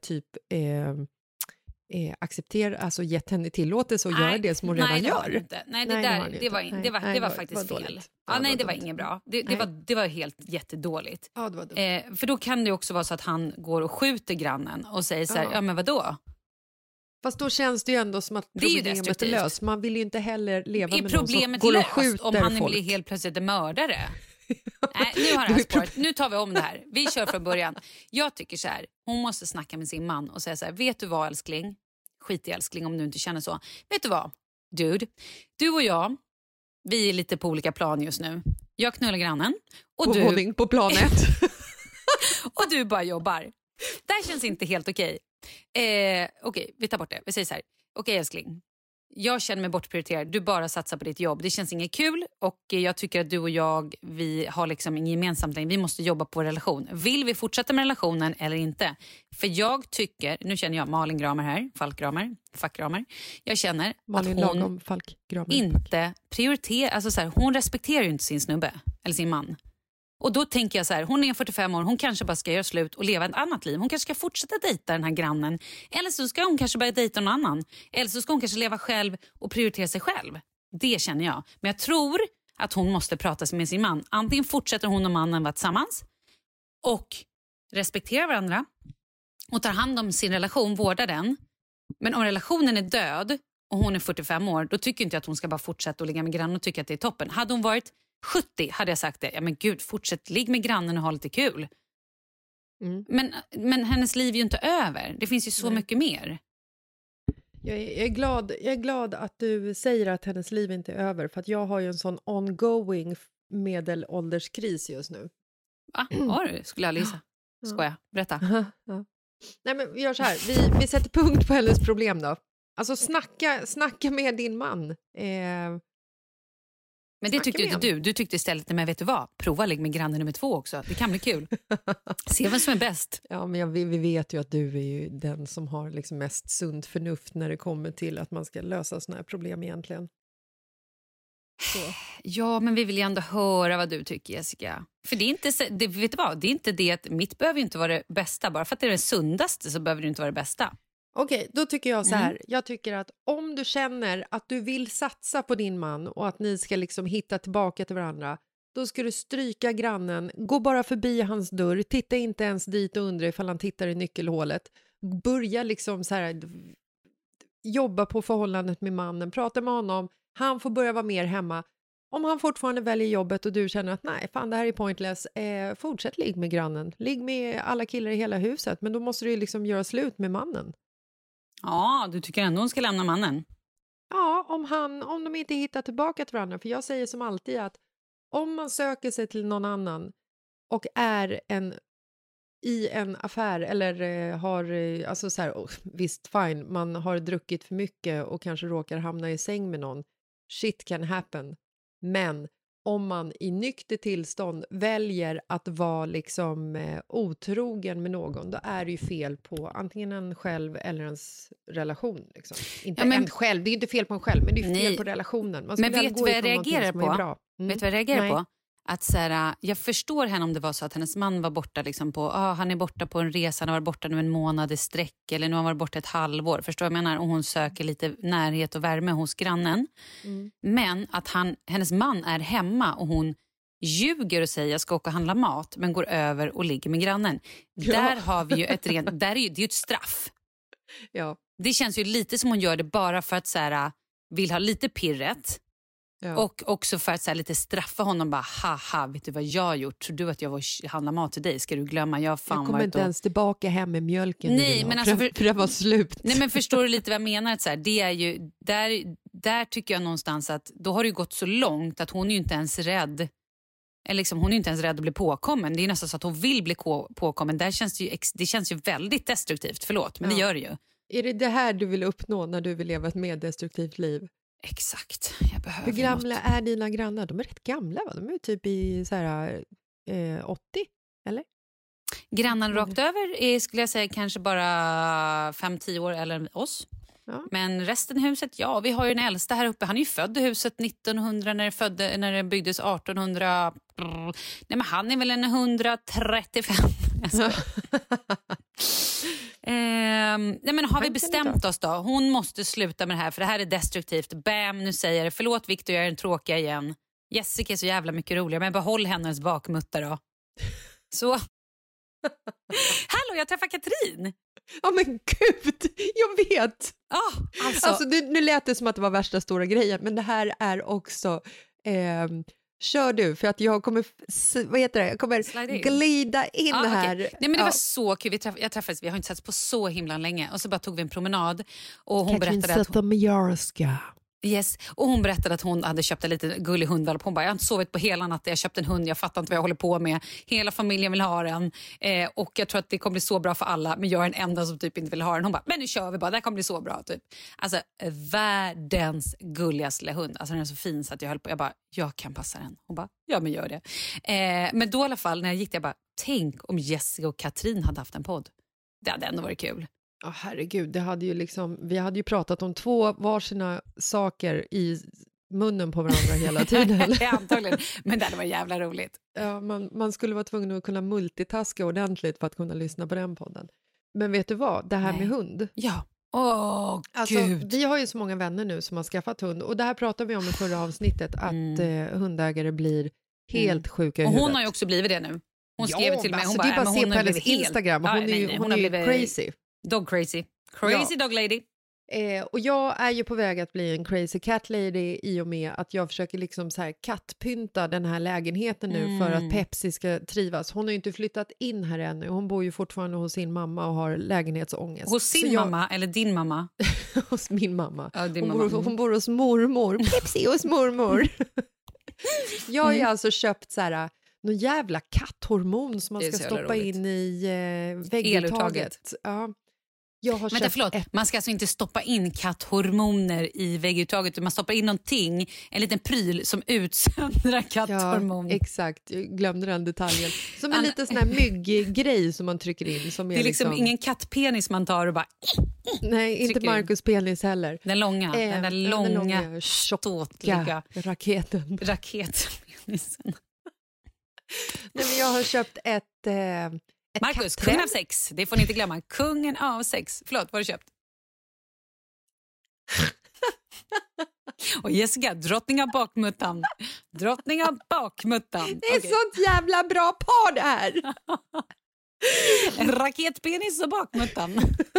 accepterat, alltså gett henne tillåtelse att göra det som hon redan gör. Det var faktiskt fel. Det var inget bra. Det var helt jättedåligt. Ja, det var dumt. För då kan det också vara så att han går och skjuter grannen och säger så här, men vadå? Fast då känns det ju ändå som att problemet är löst. Man vill ju inte heller leva med någon som går och skjuter om han folk. blir helt plötsligt en mördare. Nej, nu har det här spåret. Nu tar vi om det här. Vi kör från början. Jag tycker så här, hon måste snacka med sin man och säga så här, vet du vad älskling? Skit i älskling om du inte känner så. Vet du vad? Dude, du och jag, vi är lite på olika plan just nu. Jag knullar grannen. Och du på planet. och du bara jobbar. Det här känns inte helt okej. Okej, vi tar bort det. Vi säger så här. Okej älskling. Jag känner mig bortprioriterad. Du bara satsar på ditt jobb. Det känns inget kul och jag tycker att du och jag, vi har liksom ingen gemensamt. Vi måste jobba på vår relation. Vill vi fortsätta med relationen eller inte? För jag tycker, nu känner jag Malin Gramer här, fackgramer. Jag känner Malin att hon lagom, inte prioriterar, alltså så här, hon respekterar ju inte sin snubbe eller sin man. Och då tänker jag så här, hon är 45 år, hon kanske bara ska göra slut och leva ett annat liv. Hon kanske ska fortsätta dejta den här grannen. Eller så ska hon kanske börja dejta någon annan. Eller så ska hon kanske leva själv och prioritera sig själv. Det känner jag. Men jag tror att hon måste prata med sin man. Antingen fortsätter hon och mannen vara tillsammans och respekterar varandra och tar hand om sin relation, vårdar den. Men om relationen är död och hon är 45 år, då tycker inte jag att hon ska bara fortsätta att ligga med grannen och tycka att det är toppen. Hade hon varit 70 hade jag sagt det. Ja men gud, fortsätt ligg med grannen och ha lite kul. Men hennes liv är ju inte över. Det finns ju så mycket mer. Jag är glad att du säger att hennes liv inte är över. För att jag har ju en sån ongoing medelålderskris just nu. Har du? Skulle jag gissa. Skoja, berätta. Nej men vi gör så här. Vi sätter punkt på hennes problem då. Alltså snacka med din man. Men det tyckte inte du. Du tyckte istället, men vet du vad? Prova ligg med grannen nummer 2 också. Det kan bli kul. Se vem som är bäst. Ja, men vi vet ju att du är ju den som har liksom mest sunt förnuft när det kommer till att man ska lösa såna här problem egentligen. Så. Ja, men vi vill ju ändå höra vad du tycker, Jessica. För det är inte, vet du vad? Det är inte det att mitt behöver inte vara det bästa. Bara för att det är det sundaste så behöver det inte vara det bästa. Okej, då tycker jag så här. Jag tycker att om du känner att du vill satsa på din man och att ni ska liksom hitta tillbaka till varandra, då ska du stryka grannen, gå bara förbi hans dörr, titta inte ens dit och undra ifall han tittar i nyckelhålet. Börja liksom så här, jobba på förhållandet med mannen, prata med honom, han får börja vara mer hemma. Om han fortfarande väljer jobbet och du känner att nej, fan det här är pointless, fortsätt ligg med grannen. Ligg med alla killar i hela huset, men då måste du ju liksom göra slut med mannen. Ja, du tycker ändå hon ska lämna mannen? Ja, om de inte hittar tillbaka till varandra. För jag säger som alltid att om man söker sig till någon annan och är i en affär eller har, alltså så här, visst fine, man har druckit för mycket och kanske råkar hamna i säng med någon. Shit can happen. Men om man i nykter tillstånd väljer att vara liksom otrogen med någon, då är det ju fel på antingen en själv eller ens relation. Liksom. Inte en själv, det är inte fel på en själv, men det är fel på relationen. Man men vet du vad jag reagerar på? Vet du vad jag reagerar på? Att så här, jag förstår henne om det var så att hennes man var borta liksom på, han är borta på en resa, han har varit borta nu en månad i sträck eller nu har han varit borta ett halvår, förstår jag menar, och hon söker lite närhet och värme hos grannen. Men att hennes man är hemma och hon ljuger och säger jag ska åka och handla mat men går över och ligger med grannen. Där har vi ju det är ju ett straff. Ja. Det känns ju lite som hon gör det bara för att så här, vill ha lite pirret. Ja. Och också för att så här, lite straffa honom bara, haha, vet du vad jag har gjort? Tror du att jag var handla mat till dig? Ska du glömma? Jag kommer inte ens tillbaka hem med mjölken. Nej, men alltså, för det var slut. Nej, men förstår du lite vad jag menar? Att så här, det är ju, där tycker jag någonstans att då har det gått så långt att hon är ju inte ens rädd. Eller liksom, hon är inte ens rädd att bli påkommen. Det är nästan så att hon vill bli påkommen. Där känns det känns ju väldigt destruktivt, förlåt, men det gör det ju. Är det här du vill uppnå när du vill leva ett mer destruktivt liv? Exakt, jag behöver Hur gamla är dina grannar? De är rätt gamla, va? De är typ i så här, 80, eller? Grannen rakt över skulle jag säga kanske bara 5-10 år eller oss. Ja. Men resten av huset, ja, vi har ju den äldsta här uppe. Han är ju född i huset 1900 när det byggdes 1800. Nej, men han är väl en 135. Nej, men har vi bestämt oss då? Hon måste sluta med det här, för det här är destruktivt. Bam, nu säger jag det. Förlåt Victor, jag är en tråkiga igen. Jessica är så jävla mycket roligare, men behåll hennes bakmutta då. Så. Hallå, jag träffar Katrin. Ja, men gud, jag vet. Alltså nu lät det som att det var värsta stora grejen, men det här är också kör du, för att jag kommer jag kommer glida in här. Okay. Nej, men det var så kul. Vi har inte sett på så himla länge, och så bara tog vi en promenad och hon berättade att yes. Och hon berättade att hon hade köpt en liten gullig hundvalp. Hon bara, jag har inte sovit på hela natten, jag köpte en hund, jag fattar inte vad jag håller på med. Hela familjen vill ha den. Och jag tror att det kommer bli så bra för alla, men jag är den enda som typ inte vill ha den. Hon bara, men nu kör vi bara, det här kommer bli så bra typ. Alltså världens gulligaste hund. Alltså den är så fin så att jag kan passa den. Hon bara, ja men gör det. Men då i alla fall när jag gick, jag bara, tänk om Jessica och Katrin hade haft en podd. Det hade ändå varit kul. Herregud, det hade ju liksom, vi hade ju pratat om 2 varsina saker i munnen på varandra hela tiden. Antagligen, men det var jävla roligt. Ja, man skulle vara tvungen att kunna multitaska ordentligt för att kunna lyssna på den podden. Men vet du vad, det här med hund. Ja. Gud. Vi har ju så många vänner nu som har skaffat hund, och det här pratade vi om i förra avsnittet, att hundägare blir helt sjuka i huvudet. Och hon har ju också blivit det nu. Hon skrev till mig, hon bara, det är bara att se på hennes Instagram. Hon är ju crazy. Dog crazy. Crazy dog lady. Och jag är ju på väg att bli en crazy cat lady i och med att jag försöker liksom så här kattpynta den här lägenheten nu för att Pepsi ska trivas. Hon har ju inte flyttat in här ännu. Hon bor ju fortfarande hos sin mamma och har lägenhetsångest. Hos sin mamma eller din mamma? Hos min mamma. Ja, hon bor hos mormor. Pepsi hos mormor. Jag har ju alltså köpt så här någon jävla katthormon som man ska stoppa in i vägguttaget. Ja. Man ska alltså inte stoppa in katthormoner i vägguttaget. Man stoppar in någonting, en liten pryl som utsöndrar katthormoner. Ja, exakt. Jag glömde den detaljen. Som en liten sån här mygggrej som man trycker in. Som det är liksom ingen kattpenis man tar och bara... Nej, inte Marcus penis heller. Den långa, den där långa, ståtliga raketen. Raketpenisen. Nej, men jag har köpt ett Marcus, kungen av sex. Det får ni inte glömma. Kungen av sex. Förlåt, vad har du köpt? Och Jessica, drottning av bakmuttan. Drottning av bakmuttan. Det är sånt jävla bra par det här. En raketpenis och bakmuttan.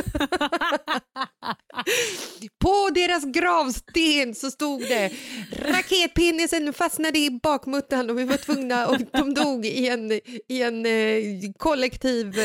På deras gravsten så stod det raketpenisen fastnade i bakmuttan och vi var tvungna och de dog i en kollektiv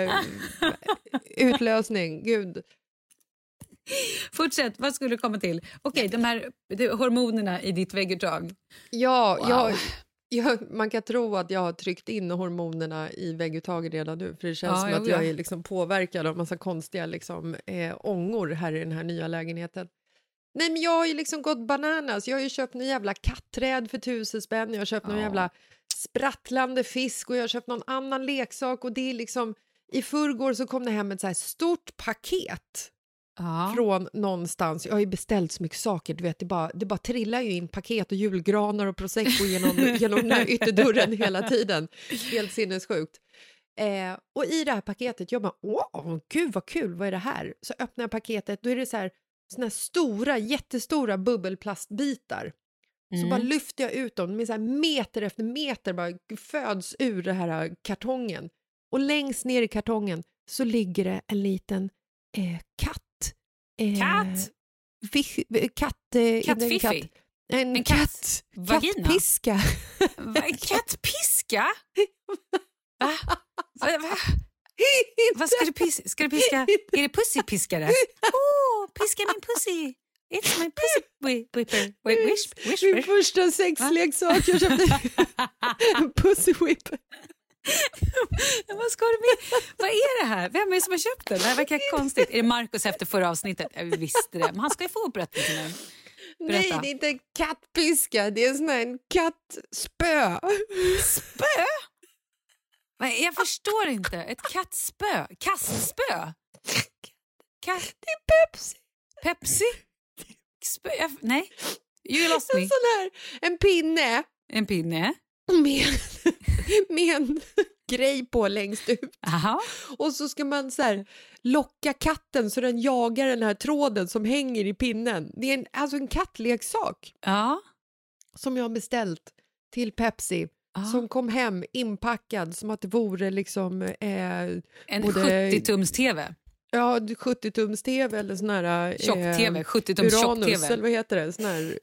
utlösning. Gud. Fortsätt, vad skulle du komma till? Okej, de här hormonerna i ditt vägguttag. Ja, man kan tro att jag har tryckt in hormonerna i vägguttaget redan nu. För det känns som att jag är liksom påverkad av massa konstiga liksom, ångor här i den här nya lägenheten. Nej, men jag har ju liksom gått bananas. Jag har ju köpt en jävla katträd för 1000 spänn. Jag har köpt någon jävla sprattlande fisk och jag har köpt någon annan leksak. Och det är liksom, i förrgår så kom det hem ett så här stort paket. Från någonstans. Jag har ju beställt så mycket saker, du vet, det bara trillar ju in paket och julgranar och prosecco genom den här ytterdörren hela tiden. Helt sinnessjukt. Och i det här paketet, jag bara, gud vad kul, vad är det här? Så öppnar jag paketet, då är det så här jättestora bubbelplastbitar. Så bara lyfter jag ut dem, med så här meter efter meter bara föds ur det här kartongen. Och längst ner i kartongen så ligger det en liten katt. Kattfiffi? En kattvagina? Kattpiska. Kattpiska? Vad ska du piska? Ska du piska? Är det pussypiskare? Piska min pussy. It's my pussy whipper. Min första sexleksak. Jag köpte en pussy whipper. Vad ska du med? Vad är det här? Vem är det som har köpt den? Det här verkar konstigt. Är det Marcus efter förra avsnittet? Jag visste det. Men han ska ju få berätta nu. Nej, det är inte en kattpiska. Det är en kattspö. Spö? Jag förstår inte. Ett kattspö. Kastspö. Det är Pepsi. Pepsi? Spö? Nej. You lost me. En pinne. En pinne? Med en grej på längst ut. Aha. Och så ska man så här locka katten så den jagar den här tråden som hänger i pinnen. Det är alltså en kattleksak. Ja. Som jag har beställt till Pepsi. Som kom hem inpackad som att det vore liksom en 70-tums-tv. Ja, 70-tums-tv eller sån här tjock-tv, 70-tums tjock-tv. Eller vad heter det? Sån här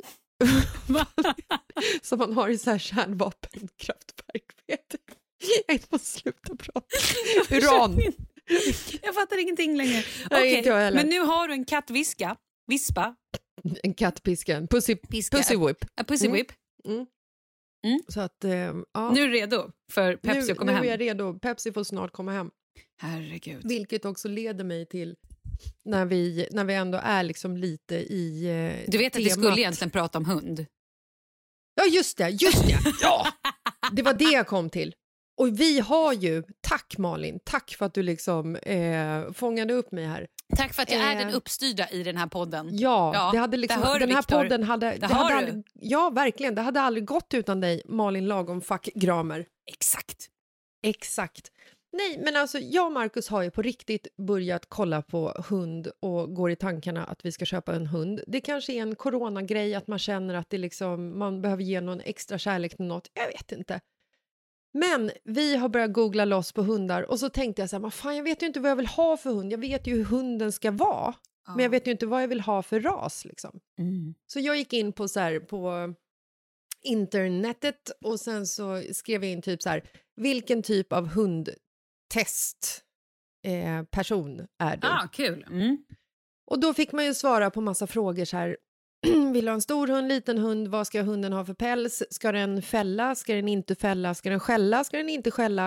som man har i så här kärnvapenkraftverk. Jag måste sluta prata. Uran. Jag fattar ingenting längre. Okej, men nu har du en vispa. En kattpiska, en pussy whip. En pussy whip. Så att, Nu är du redo för Pepsi att komma hem. Nu är jag redo. Pepsi får snart komma hem. Herregud. Vilket också leder mig till när vi ändå är liksom lite i du vet att vi skulle egentligen prata om hund. Ja, just det. Ja. Det var det jag kom till. Och vi har ju, tack Malin, tack för att du liksom fångade upp mig här. Tack för att jag är den uppstyrda i den här podden. Ja, det hade liksom, den här Victor. Podden hade ja, verkligen, det hade aldrig gått utan dig, Malin Lagom Fackgramer. Exakt. Nej, men alltså jag och Marcus har ju på riktigt börjat kolla på hund och går i tankarna att vi ska köpa en hund. Det kanske är en coronagrej att man känner att det liksom, man behöver ge någon extra kärlek till något. Jag vet inte. Men vi har börjat googla loss på hundar och så tänkte jag så här, fan, jag vet ju inte vad jag vill ha för hund. Jag vet ju hur hunden ska vara, men jag vet ju inte vad jag vill ha för ras liksom. Så jag gick in på så här, på internetet och sen så skrev jag in typ så här, vilken typ av hundtest person är du? Kul. Och då fick man ju svara på massa frågor så här, vill du ha en stor hund, liten hund, vad ska hunden ha för päls? Ska den fälla? Ska den inte fälla? Ska den skälla? Ska den inte skälla?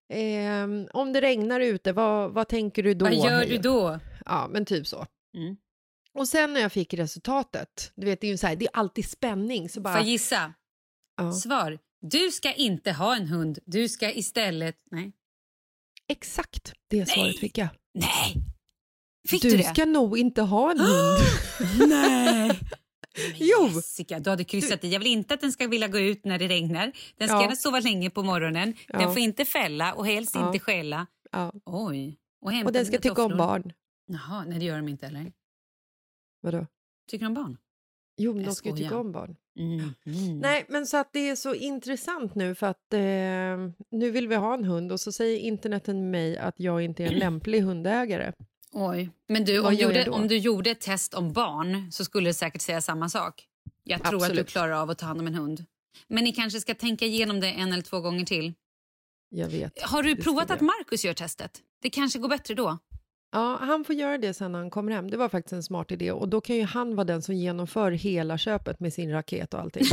Om det regnar ute, vad tänker du då? Vad gör du då? Ja, men typ så. Och sen när jag fick resultatet, du vet, det är ju så här, det är alltid spänning. Så bara, får jag gissa? Ja. Svar. Du ska inte ha en hund. Du ska istället... Nej. Exakt det svaret fick jag. Nej. Fick du det? Du ska nog inte ha en hund. Nej. Jo. Jessica, du hade kryssat i. Jag vill inte att den ska vilja gå ut när det regnar. Den ska gärna sova länge på morgonen. Den får inte fälla och helst inte skälla. Ja. Oj. Och den ska tycka om barn. Jaha, nej det gör de inte heller. Vadå? Tycker de barn? Jo, men de ska ju tycka om barn. Nej, men så att det är så intressant nu för att nu vill vi ha en hund och så säger interneten med mig att jag inte är en lämplig hundägare. Oj, men du, om du gjorde ett test om barn så skulle det säkert säga samma sak. Jag tror att du klarar av att ta hand om en hund. Men ni kanske ska tänka igenom det 1 eller 2 gånger till. Jag vet. Har du provat att Marcus gör testet? Det kanske går bättre då. Ja, han får göra det sen när han kommer hem. Det var faktiskt en smart idé. Och då kan ju han vara den som genomför hela köpet med sin raket och allting.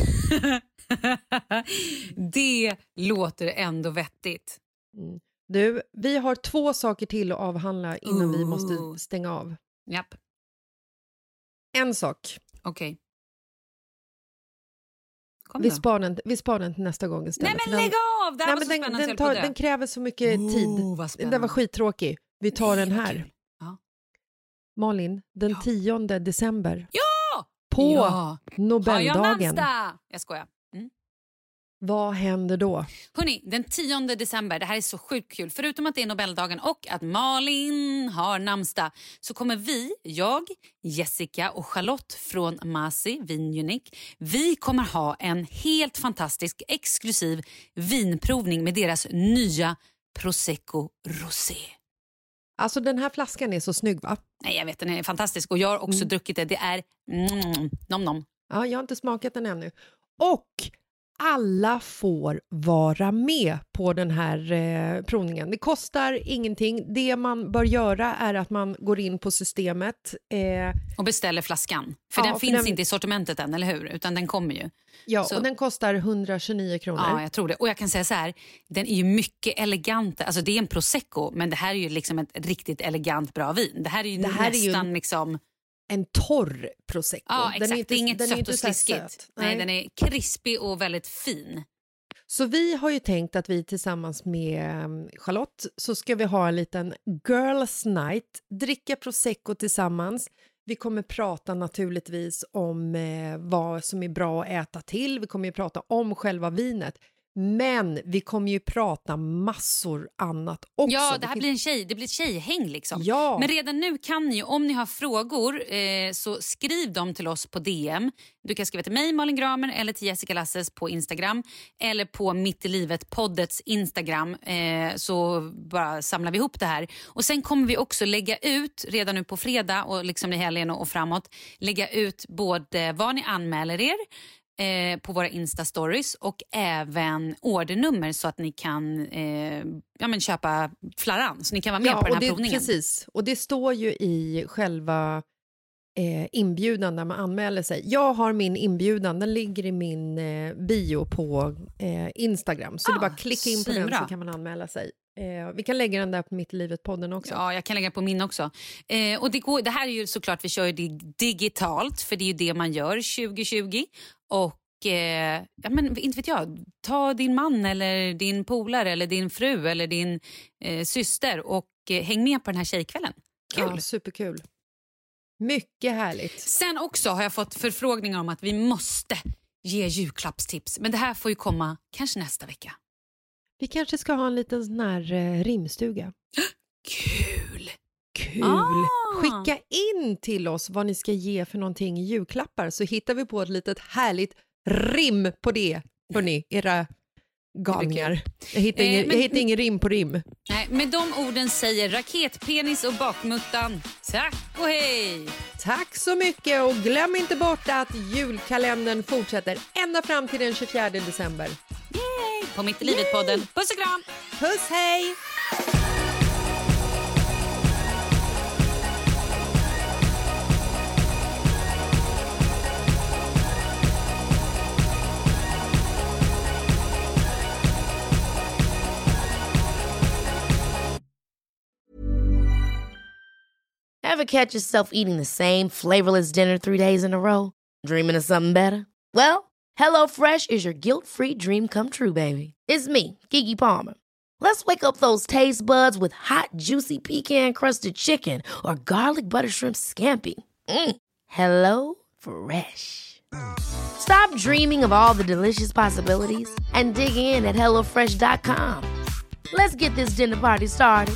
Det låter ändå vettigt. Du, vi har 2 saker till att avhandla innan vi måste stänga av. Japp. En sak. Okej. Vi sparar den till nästa gång istället. Nej, men lägg av! Det här var så spännande. Den kräver så mycket tid. Den var skittråkig. Vi tar den här. Ja. Malin, den 10 december. Ja! På Nobeldagen. Har jag namnsdag? Jag skojar. Vad händer då? Hörrni, den 10 december, det här är så sjukt kul. Förutom att det är Nobeldagen och att Malin har namnsdag så kommer vi, jag, Jessica och Charlotte från Masi, Vinunique. Vi kommer ha en helt fantastisk exklusiv vinprovning med deras nya Prosecco Rosé. Alltså den här flaskan är så snygg, va? Nej, jag vet, den är fantastisk och jag har också druckit det. Det är nom. Ja, jag har inte smakat den ännu. Och alla får vara med på den här provningen. Det kostar ingenting. Det man bör göra är att man går in på systemet. Och beställer flaskan. För den finns inte i sortimentet än, eller hur? Utan den kommer ju. Ja, och den kostar 129 kronor. Ja, jag tror det. Och jag kan säga så här, den är ju mycket elegant. Alltså det är en prosecco, men det här är ju liksom ett riktigt elegant bra vin. Det här är ju nästan liksom... En torr prosecco. Ja, exakt. Det är inget sött och sliskigt. Söt. Nej, den är krispig och väldigt fin. Så vi har ju tänkt att vi tillsammans med Charlotte så ska vi ha en liten girls night. Dricka prosecco tillsammans. Vi kommer prata naturligtvis om vad som är bra att äta till. Vi kommer ju prata om själva vinet. Men vi kommer ju prata massor annat också. Ja, det här blir ett tjejhäng liksom. Ja. Men redan nu kan ni, om ni har frågor så skriv dem till oss på DM. Du kan skriva till mig, Malin Gramer, eller till Jessica Lasses på Instagram. Eller på Mitt i livet poddets Instagram. Så bara samlar vi ihop det här. Och sen kommer vi också lägga ut, redan nu på fredag och liksom i helgen och framåt, lägga ut både vad ni anmäler er på våra Insta-stories och även ordernummer så att ni kan köpa flarran så ni kan vara med på den här provningen. Precis, och det står ju i själva inbjudan när man anmäler sig. Jag har min inbjudan, den ligger i min bio på Instagram, så det är bara klicka in på den så kan man anmäla sig. Vi kan lägga den där på Mitt i livet-podden också. Ja, jag kan lägga på min också. Och det här är ju såklart, vi kör ju det digitalt för det är ju det man gör 2020. Och men inte vet jag, ta din man eller din polare eller din fru eller din syster och häng med på den här tjejkvällen. Kul. Ja, superkul. Mycket härligt. Sen också har jag fått förfrågningar om att vi måste ge julklappstips. Men det här får ju komma kanske nästa vecka. Vi kanske ska ha en liten sån här rimstuga. Kul! Skicka in till oss vad ni ska ge för någonting i julklappar så hittar vi på ett litet härligt rim på det. Hörrni, era galningar. Jag hittar ingen rim på rim. Nej, med de orden säger raketpenis och bakmuttan. Tack och hej! Tack så mycket och glöm inte bort att julkalendern fortsätter ända fram till den 24 december. Yay! På Mitt i livet-podden. Puss och kram! Puss, hej! Ever catch yourself eating the same flavorless dinner 3 days in a row? Dreaming of something better? Well, HelloFresh is your guilt-free dream come true, baby. It's me, Keke Palmer. Let's wake up those taste buds with hot, juicy pecan-crusted chicken or garlic butter shrimp scampi. Hello Fresh. Stop dreaming of all the delicious possibilities and dig in at HelloFresh.com. Let's get this dinner party started.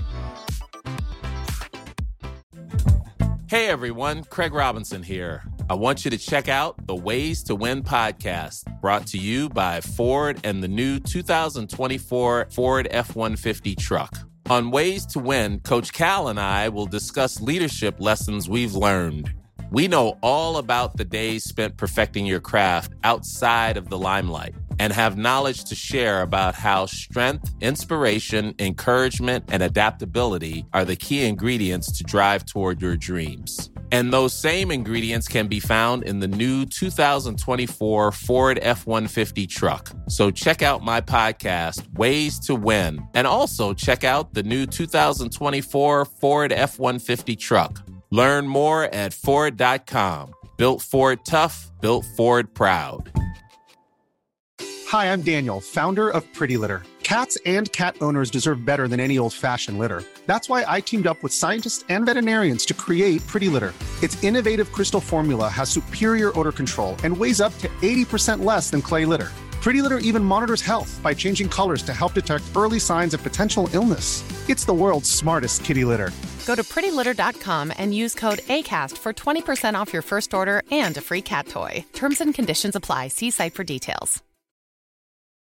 Hey everyone, Craig Robinson here. I want you to check out the Ways to Win podcast, brought to you by Ford and the new 2024 Ford F-150 truck. On Ways to Win, Coach Cal and I will discuss leadership lessons we've learned. We know all about the days spent perfecting your craft outside of the limelight and have knowledge to share about how strength, inspiration, encouragement, and adaptability are the key ingredients to drive toward your dreams. And those same ingredients can be found in the new 2024 Ford F-150 truck. So check out my podcast, Ways to Win, and also check out the new 2024 Ford F-150 truck. Learn more at Ford.com. Built Ford tough, built Ford proud. Hi, I'm Daniel, founder of Pretty Litter. Cats and cat owners deserve better than any old-fashioned litter. That's why I teamed up with scientists and veterinarians to create Pretty Litter. Its innovative crystal formula has superior odor control and weighs up to 80% less than clay litter. Pretty Litter even monitors health by changing colors to help detect early signs of potential illness. It's the world's smartest kitty litter. Go to prettylitter.com and use code ACAST for 20% off your first order and a free cat toy. Terms and conditions apply. See site for details.